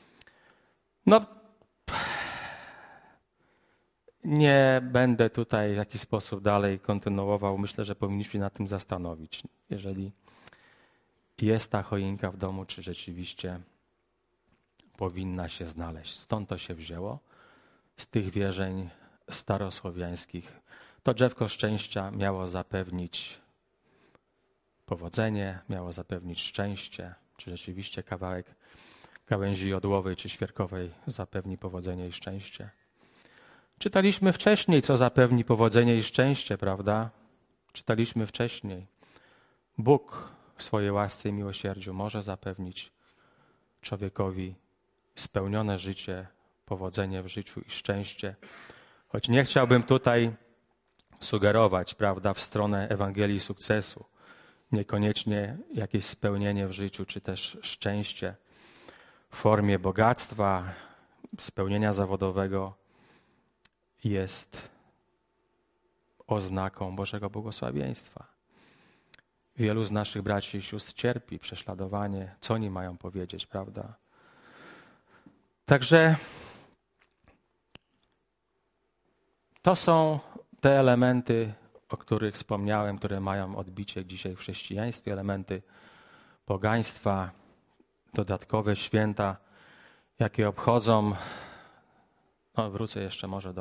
nie będę tutaj w jakiś sposób dalej kontynuował. Myślę, że powinniśmy na tym zastanowić. Jeżeli jest ta choinka w domu, czy rzeczywiście powinna się znaleźć. Stąd to się wzięło, z tych wierzeń starosłowiańskich. To drzewko szczęścia miało zapewnić powodzenie, miało zapewnić szczęście, czy rzeczywiście kawałek gałęzi jodłowej czy świerkowej zapewni powodzenie i szczęście. Czytaliśmy wcześniej, co zapewni powodzenie i szczęście, prawda? Czytaliśmy wcześniej. Bóg w swojej łasce i miłosierdziu może zapewnić człowiekowi spełnione życie, powodzenie w życiu i szczęście. Choć nie chciałbym tutaj sugerować, prawda, w stronę Ewangelii sukcesu. Niekoniecznie jakieś spełnienie w życiu, czy też szczęście w formie bogactwa, spełnienia zawodowego jest oznaką Bożego błogosławieństwa. Wielu z naszych braci i sióstr cierpi prześladowanie. Co oni mają powiedzieć, prawda? Także to są te elementy, o których wspomniałem, które mają odbicie dzisiaj w chrześcijaństwie, elementy pogaństwa, dodatkowe święta, jakie obchodzą. Wrócę jeszcze może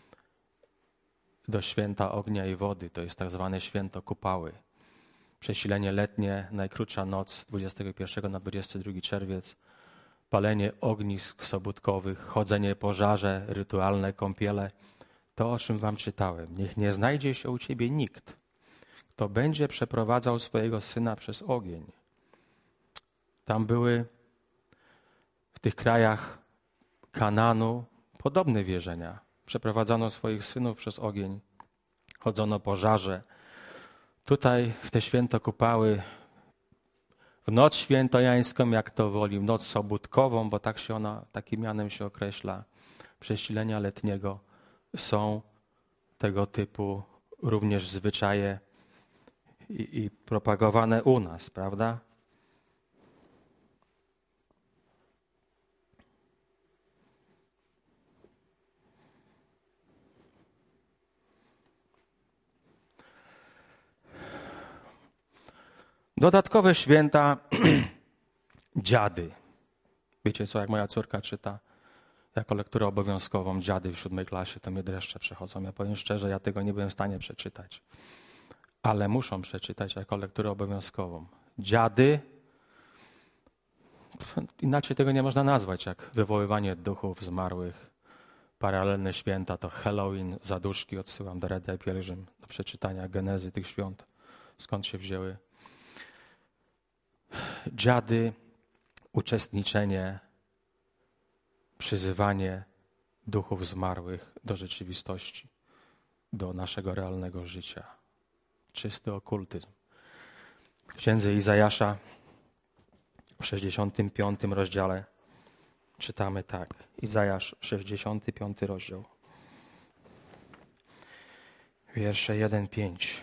do święta ognia i wody. To jest tak zwane święto Kupały. Przesilenie letnie, najkrótsza noc 21 na 22 czerwiec, palenie ognisk sobótkowych, chodzenie po żarze, rytualne kąpiele. To, o czym wam czytałem. Niech nie znajdzie się u ciebie nikt, kto będzie przeprowadzał swojego syna przez ogień. Tam były w tych krajach Kanaanu podobne wierzenia. Przeprowadzano swoich synów przez ogień. Chodzono po żarze. Tutaj w te święto kupały, w noc świętojańską, jak to woli, w noc sobótkową, bo tak się ona, takim mianem się określa, przesilenia letniego, są tego typu również zwyczaje i propagowane u nas, prawda? Dodatkowe święta dziady. Wiecie co, jak moja córka czyta jako lekturę obowiązkową dziady w 7 klasie, to mnie dreszcze przechodzą. Ja powiem szczerze, ja tego nie byłem w stanie przeczytać. Ale muszą przeczytać jako lekturę obowiązkową. Dziady, inaczej tego nie można nazwać, jak wywoływanie duchów zmarłych. Paralelne święta to Halloween, zaduszki, odsyłam do Radia Pielgrzym, do przeczytania genezy tych świąt, skąd się wzięły. Dziady, uczestniczenie, przyzywanie duchów zmarłych do rzeczywistości, do naszego realnego życia. Czysty okultyzm. W księdze Izajasza w 65 rozdziale czytamy tak. Izajasz, 65 rozdział. Wiersze 1-5.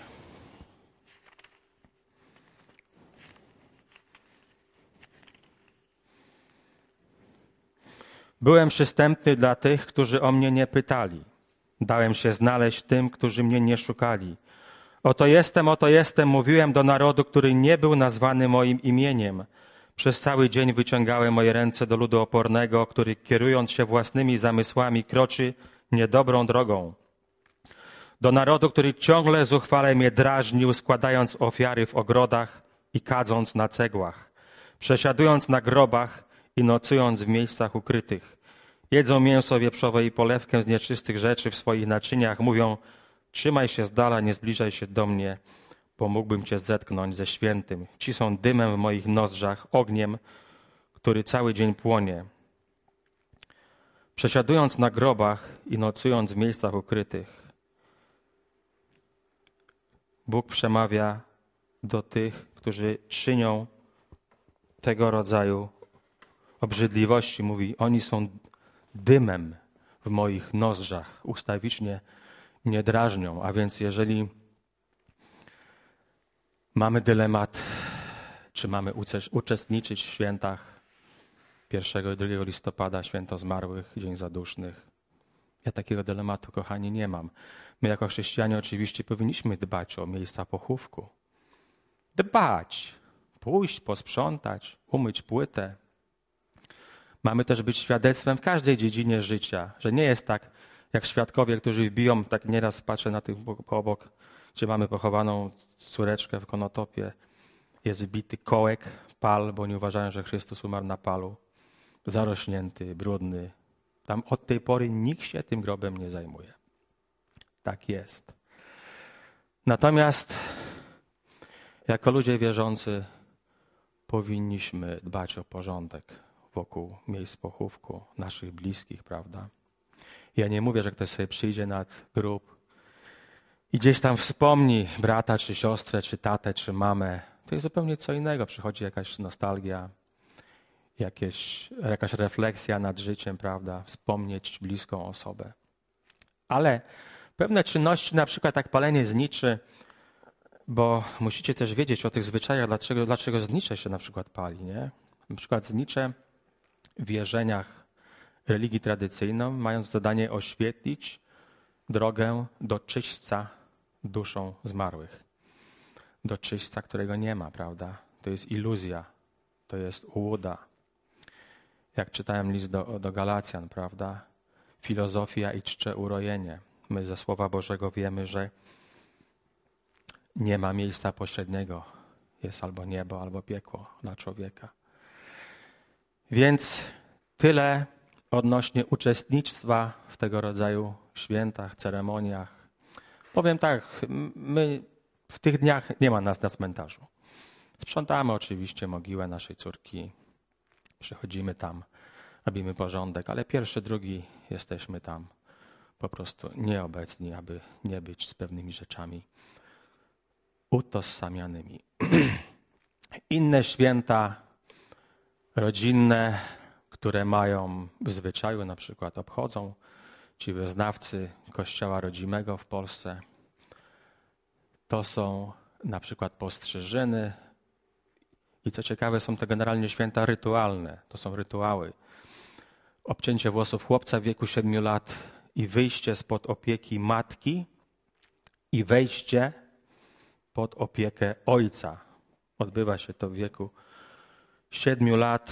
Byłem przystępny dla tych, którzy o mnie nie pytali. Dałem się znaleźć tym, którzy mnie nie szukali. Oto jestem, mówiłem do narodu, który nie był nazwany moim imieniem. Przez cały dzień wyciągałem moje ręce do ludu opornego, który kierując się własnymi zamysłami kroczy niedobrą drogą. Do narodu, który ciągle zuchwale mnie drażnił, składając ofiary w ogrodach i kadząc na cegłach, przesiadując na grobach i nocując w miejscach ukrytych. Jedzą mięso wieprzowe i polewkę z nieczystych rzeczy w swoich naczyniach. Mówią, trzymaj się z dala, nie zbliżaj się do mnie, bo mógłbym cię zetknąć ze świętym. Ci są dymem w moich nozdrzach, ogniem, który cały dzień płonie. Przesiadując na grobach i nocując w miejscach ukrytych, Bóg przemawia do tych, którzy czynią tego rodzaju obrzydliwości. Mówi, oni są dymem w moich nozdrzach. Ustawicznie mnie drażnią. A więc jeżeli mamy dylemat, czy mamy uczestniczyć w świętach 1 i 2 listopada, święto zmarłych, Dzień Zadusznych. Ja takiego dylematu, kochani, nie mam. My jako chrześcijanie oczywiście powinniśmy dbać o miejsca pochówku. Dbać, pójść, posprzątać, umyć płytę. Mamy też być świadectwem w każdej dziedzinie życia, że nie jest tak, jak świadkowie, którzy wbiją, tak nieraz patrzę na tych obok, gdzie mamy pochowaną córeczkę w Konotopie, jest wbity kołek, pal, bo nie uważają, że Chrystus umarł na palu, zarośnięty, brudny. Tam od tej pory nikt się tym grobem nie zajmuje. Tak jest. Natomiast jako ludzie wierzący powinniśmy dbać o porządek wokół miejsc pochówku naszych bliskich, prawda? Ja nie mówię, że ktoś sobie przyjdzie nad grób i gdzieś tam wspomni brata, czy siostrę, czy tatę, czy mamę. To jest zupełnie co innego. Przychodzi jakaś nostalgia, jakaś refleksja nad życiem, prawda? Wspomnieć bliską osobę. Ale pewne czynności, na przykład jak palenie zniczy, bo musicie też wiedzieć o tych zwyczajach, dlaczego znicze się na przykład pali, nie? Na przykład znicze w wierzeniach religii tradycyjną, mając zadanie oświetlić drogę do czyśćca duszą zmarłych. Do czyśćca, którego nie ma, prawda? To jest iluzja, to jest ułuda. Jak czytałem list do Galacjan, prawda? Filozofia i czcze urojenie. My ze Słowa Bożego wiemy, że nie ma miejsca pośredniego. Jest albo niebo, albo piekło dla człowieka. Więc tyle odnośnie uczestnictwa w tego rodzaju świętach, ceremoniach. Powiem tak, my w tych dniach nie ma nas na cmentarzu. Sprzątamy oczywiście mogiłę naszej córki, przychodzimy tam, robimy porządek, ale pierwszy, drugi jesteśmy tam po prostu nieobecni, aby nie być z pewnymi rzeczami utożsamianymi. Inne święta rodzinne, które mają w zwyczaju, na przykład obchodzą ci wyznawcy Kościoła rodzimego w Polsce, to są na przykład postrzyżyny i co ciekawe są to generalnie święta rytualne, to są rytuały. Obcięcie włosów chłopca w wieku 7 lat i wyjście spod opieki matki i wejście pod opiekę ojca. Odbywa się to w wieku 7 lat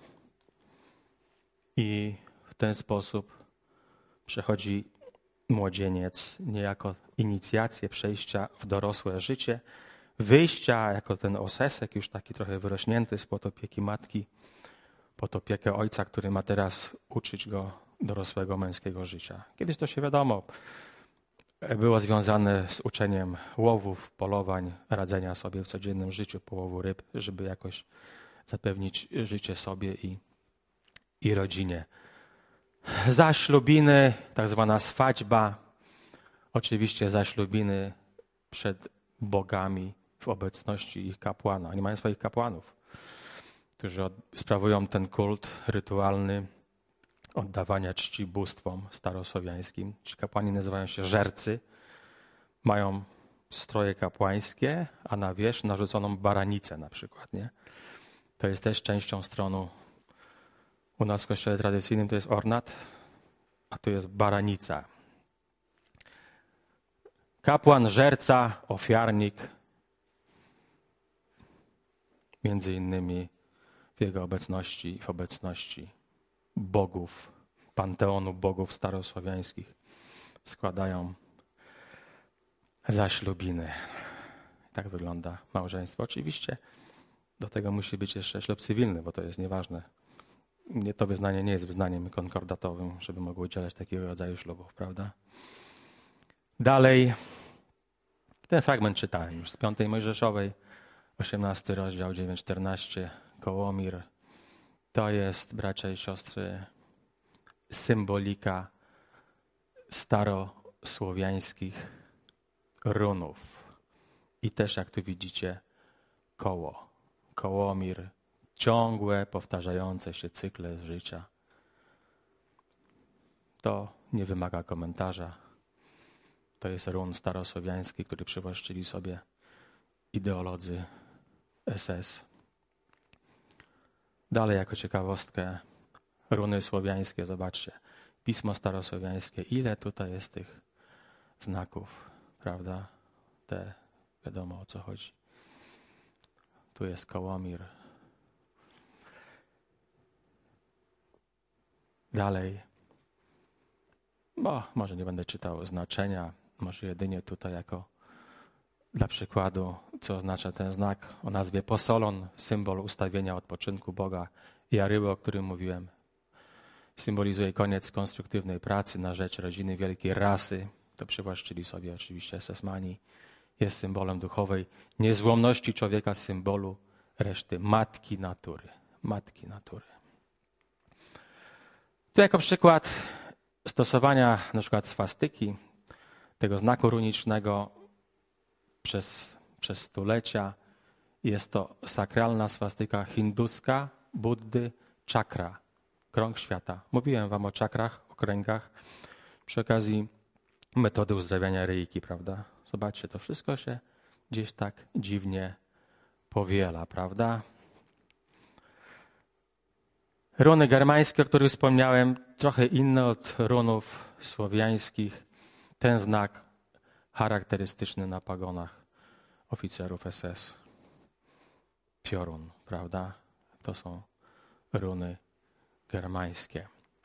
i w ten sposób przechodzi młodzieniec niejako inicjację przejścia w dorosłe życie, wyjścia jako ten osesek już taki trochę wyrośnięty spod opieki matki, pod opiekę ojca, który ma teraz uczyć go dorosłego męskiego życia. Kiedyś to się wiadomo, było związane z uczeniem łowów, polowań, radzenia sobie w codziennym życiu, połowu ryb, żeby jakoś zapewnić życie sobie i rodzinie. Zaślubiny, tak zwana swadźba, oczywiście zaślubiny przed bogami w obecności ich kapłana. Oni mają swoich kapłanów, którzy sprawują ten kult rytualny oddawania czci bóstwom starosłowiańskim. Ci kapłani nazywają się żercy, mają stroje kapłańskie, a na wierzch narzuconą baranicę na przykład. Nie? To jest też częścią stronu. U nas w kościele tradycyjnym to jest ornat, a tu jest baranica. Kapłan, żerca, ofiarnik, między innymi w jego obecności i w obecności bogów, panteonu bogów starosłowiańskich składają zaślubiny. Tak wygląda małżeństwo. Oczywiście do tego musi być jeszcze ślub cywilny, bo to jest nieważne. To wyznanie nie jest wyznaniem konkordatowym, żeby mogło udzielać takiego rodzaju ślubów, prawda? Dalej, ten fragment czytałem już z 5 Mojżeszowej, 18 rozdział, 9-14, Kołomir. To jest, bracia i siostry, symbolika starosłowiańskich runów. I też, jak tu widzicie, koło. Kołomir, ciągłe, powtarzające się cykle życia. To nie wymaga komentarza. To jest run starosłowiański, który przywłaszczyli sobie ideolodzy SS. Dalej, jako ciekawostkę, runy słowiańskie, zobaczcie. Pismo starosłowiańskie, ile tutaj jest tych znaków, prawda? Te, wiadomo o co chodzi. Tu jest Kołomir. Dalej. Może nie będę czytał znaczenia, może jedynie tutaj jako dla przykładu, co oznacza ten znak o nazwie posolon, symbol ustawienia odpoczynku Boga i aryły, o którym mówiłem. Symbolizuje koniec konstruktywnej pracy na rzecz rodziny wielkiej rasy. To przywłaszczyli sobie oczywiście SS-mani. Jest symbolem duchowej niezłomności człowieka, symbolu reszty matki natury. Matki natury. Tu jako przykład stosowania na przykład swastyki, tego znaku runicznego przez stulecia. Jest to sakralna swastyka hinduska Buddy czakra, krąg świata. Mówiłem wam o czakrach, o kręgach przy okazji metody uzdrawiania reiki, prawda? Zobaczcie, to wszystko się gdzieś tak dziwnie powiela, prawda? Runy germańskie, o których wspomniałem, trochę inne od runów słowiańskich. Ten znak charakterystyczny na pagonach oficerów SS. Piorun, prawda? To są runy germańskie.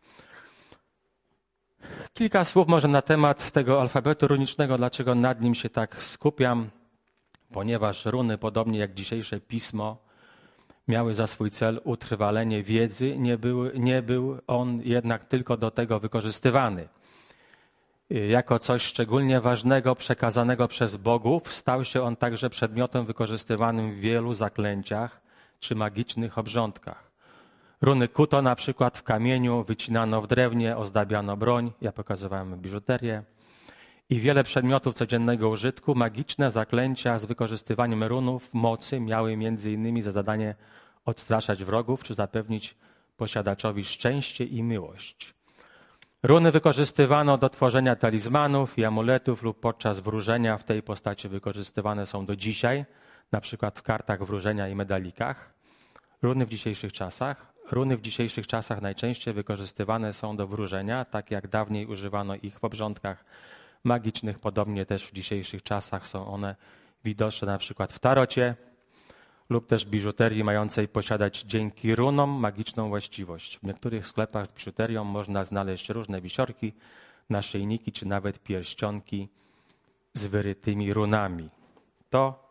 Kilka słów może na temat tego alfabetu runicznego, dlaczego nad nim się tak skupiam. Ponieważ runy, podobnie jak dzisiejsze pismo, miały za swój cel utrwalenie wiedzy, nie był on jednak tylko do tego wykorzystywany. Jako coś szczególnie ważnego, przekazanego przez bogów, stał się on także przedmiotem wykorzystywanym w wielu zaklęciach czy magicznych obrządkach. Runy kuto na przykład w kamieniu, wycinano w drewnie, ozdabiano broń, ja pokazywałem biżuterię. I wiele przedmiotów codziennego użytku, magiczne zaklęcia z wykorzystywaniem runów mocy miały między innymi za zadanie odstraszać wrogów czy zapewnić posiadaczowi szczęście i miłość. Runy wykorzystywano do tworzenia talizmanów i amuletów lub podczas wróżenia w tej postaci wykorzystywane są do dzisiaj, na przykład w kartach wróżenia i medalikach. Runy w dzisiejszych czasach najczęściej wykorzystywane są do wróżenia, tak jak dawniej używano ich w obrządkach magicznych. Podobnie też w dzisiejszych czasach są one widoczne na przykład w tarocie lub też biżuterii mającej posiadać dzięki runom magiczną właściwość. W niektórych sklepach z biżuterią można znaleźć różne wisiorki, naszyjniki czy nawet pierścionki z wyrytymi runami. To,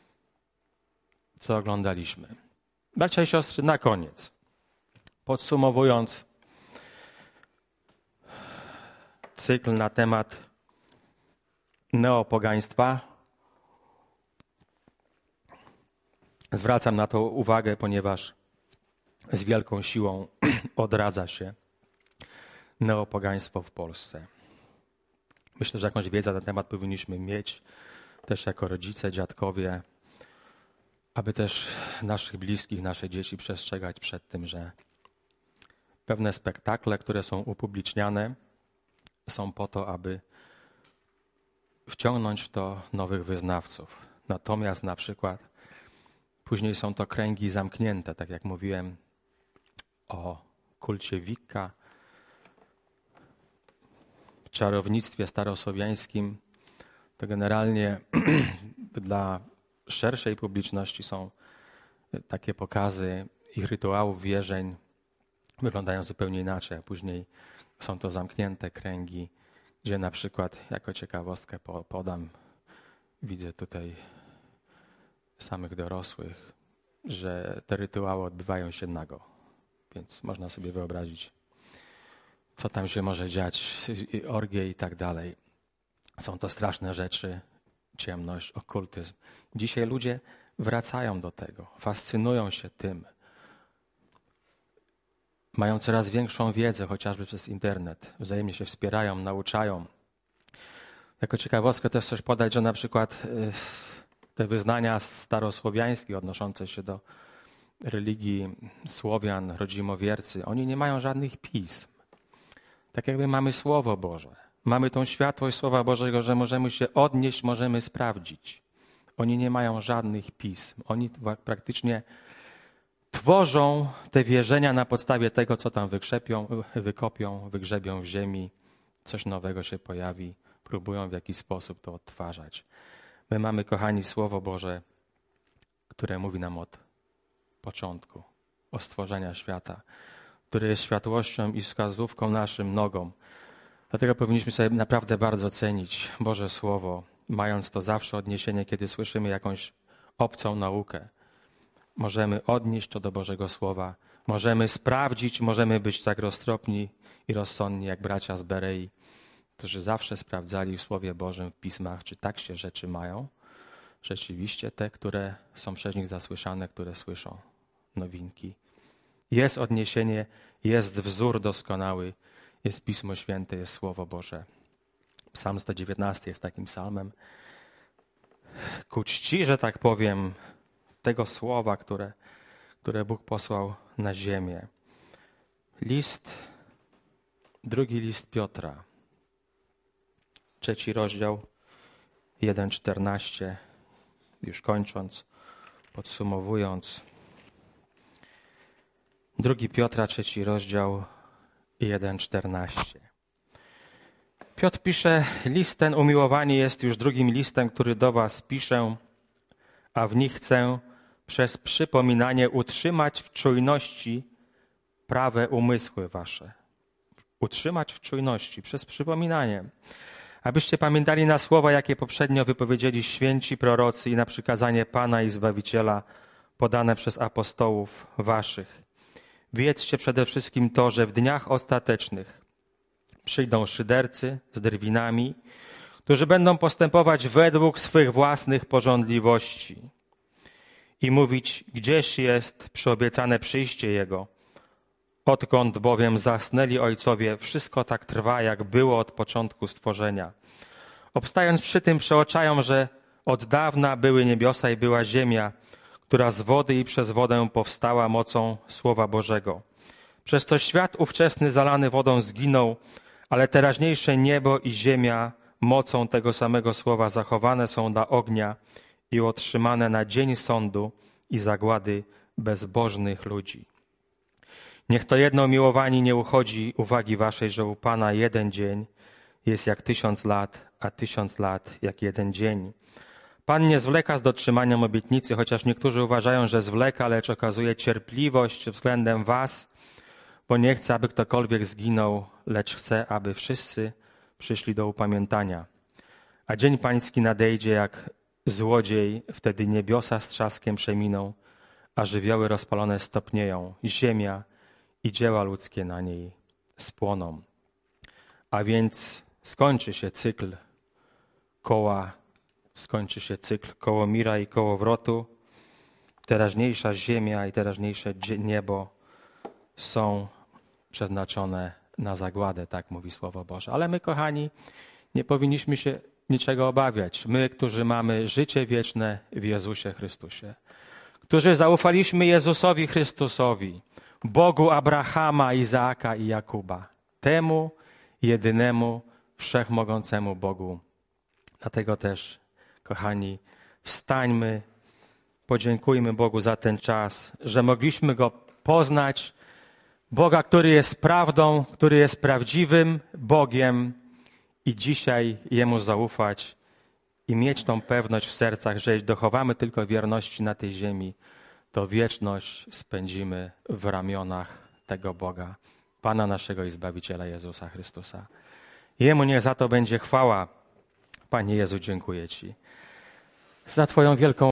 co oglądaliśmy. Bracia i siostry, na koniec, podsumowując cykl na temat neopogaństwa, zwracam na to uwagę, ponieważ z wielką siłą odradza się neopogaństwo w Polsce. Myślę, że jakąś wiedzę na ten temat powinniśmy mieć, też jako rodzice, dziadkowie, aby też naszych bliskich, nasze dzieci przestrzegać przed tym, że pewne spektakle, które są upubliczniane, są po to, aby wciągnąć w to nowych wyznawców. Natomiast na przykład później są to kręgi zamknięte, tak jak mówiłem o kulcie Wicca, czarownictwie starosłowiańskim. To generalnie dla szerszej publiczności są takie pokazy ich rytuałów, wierzeń, wyglądają zupełnie inaczej, a później są to zamknięte kręgi, gdzie na przykład, jako ciekawostkę podam, widzę tutaj samych dorosłych, że te rytuały odbywają się nago. Więc można sobie wyobrazić, co tam się może dziać, orgie i tak dalej. Są to straszne rzeczy, ciemność, okultyzm. Dzisiaj ludzie wracają do tego, fascynują się tym. Mają coraz większą wiedzę, chociażby przez internet. Wzajemnie się wspierają, nauczają. Jako ciekawostkę też chcę podać, że na przykład te wyznania starosłowiańskie odnoszące się do religii Słowian, rodzimowiercy, oni nie mają żadnych pism. Tak jakby mamy Słowo Boże. Mamy tą światłość Słowa Bożego, że możemy się odnieść, możemy sprawdzić. Oni nie mają żadnych pism. Oni praktycznie tworzą te wierzenia na podstawie tego, co tam wykopią, wygrzebią w ziemi. Coś nowego się pojawi. Próbują w jakiś sposób to odtwarzać. My mamy, kochani, Słowo Boże, które mówi nam od początku, o stworzenia świata, które jest światłością i wskazówką naszym nogom. Dlatego powinniśmy sobie naprawdę bardzo cenić Boże Słowo, mając to zawsze odniesienie, kiedy słyszymy jakąś obcą naukę. Możemy odnieść to do Bożego Słowa, możemy sprawdzić, możemy być tak roztropni i rozsądni jak bracia z Berei, którzy zawsze sprawdzali w Słowie Bożym, w Pismach, czy tak się rzeczy mają. Rzeczywiście te, które są przez nich zasłyszane, które słyszą nowinki. Jest odniesienie, jest wzór doskonały, jest Pismo Święte, jest Słowo Boże. Psalm 119 jest takim psalmem. Ku czci, że tak powiem, tego słowa, które Bóg posłał na ziemię. Drugi list Piotra, 3 rozdział, 1:14, już kończąc, podsumowując. 2 Piotra, 3 rozdział, 1:14. Piotr pisze, list ten umiłowani jest już drugim listem, który do was piszę, a w nich chcę przez przypominanie utrzymać w czujności prawe umysły wasze. Utrzymać w czujności przez przypominanie. Abyście pamiętali na słowa, jakie poprzednio wypowiedzieli święci prorocy i na przykazanie Pana i Zbawiciela podane przez apostołów waszych. Wiedzcie przede wszystkim to, że w dniach ostatecznych przyjdą szydercy z drwinami, którzy będą postępować według swych własnych pożądliwości i mówić, gdzież jest przyobiecane przyjście Jego. Odkąd bowiem zasnęli ojcowie, wszystko tak trwa, jak było od początku stworzenia. Obstając przy tym, przeoczają, że od dawna były niebiosa i była ziemia, która z wody i przez wodę powstała mocą Słowa Bożego. Przez to świat ówczesny zalany wodą zginął, ale teraźniejsze niebo i ziemia mocą tego samego Słowa zachowane są dla ognia i otrzymane na dzień sądu i zagłady bezbożnych ludzi. Niech to jedno, miłowani, nie uchodzi uwagi waszej, że u Pana jeden dzień jest jak 1000 lat, a 1000 lat jak jeden dzień. Pan nie zwleka z dotrzymaniem obietnicy, chociaż niektórzy uważają, że zwleka, lecz okazuje cierpliwość względem was, bo nie chce, aby ktokolwiek zginął, lecz chce, aby wszyscy przyszli do upamiętania. A dzień pański nadejdzie jak złodziej, wtedy niebiosa z trzaskiem przeminą, a żywioły rozpalone stopnieją, ziemia i dzieła ludzkie na niej spłoną. A więc skończy się cykl koła, skończy się cykl kołomira i kołowrotu. Teraźniejsza ziemia i teraźniejsze niebo są przeznaczone na zagładę, tak mówi Słowo Boże. Ale my, kochani, nie powinniśmy się niczego obawiać. My, którzy mamy życie wieczne w Jezusie Chrystusie, którzy zaufaliśmy Jezusowi Chrystusowi, Bogu Abrahama, Izaaka i Jakuba, temu jedynemu, wszechmogącemu Bogu. Dlatego też, kochani, wstańmy, podziękujmy Bogu za ten czas, że mogliśmy Go poznać, Boga, który jest prawdą, który jest prawdziwym Bogiem i dzisiaj Jemu zaufać i mieć tą pewność w sercach, że jeśli dochowamy tylko wierności na tej ziemi, to wieczność spędzimy w ramionach tego Boga, Pana naszego i Zbawiciela Jezusa Chrystusa. Jemu niech za to będzie chwała. Panie Jezu, dziękuję Ci za Twoją wielką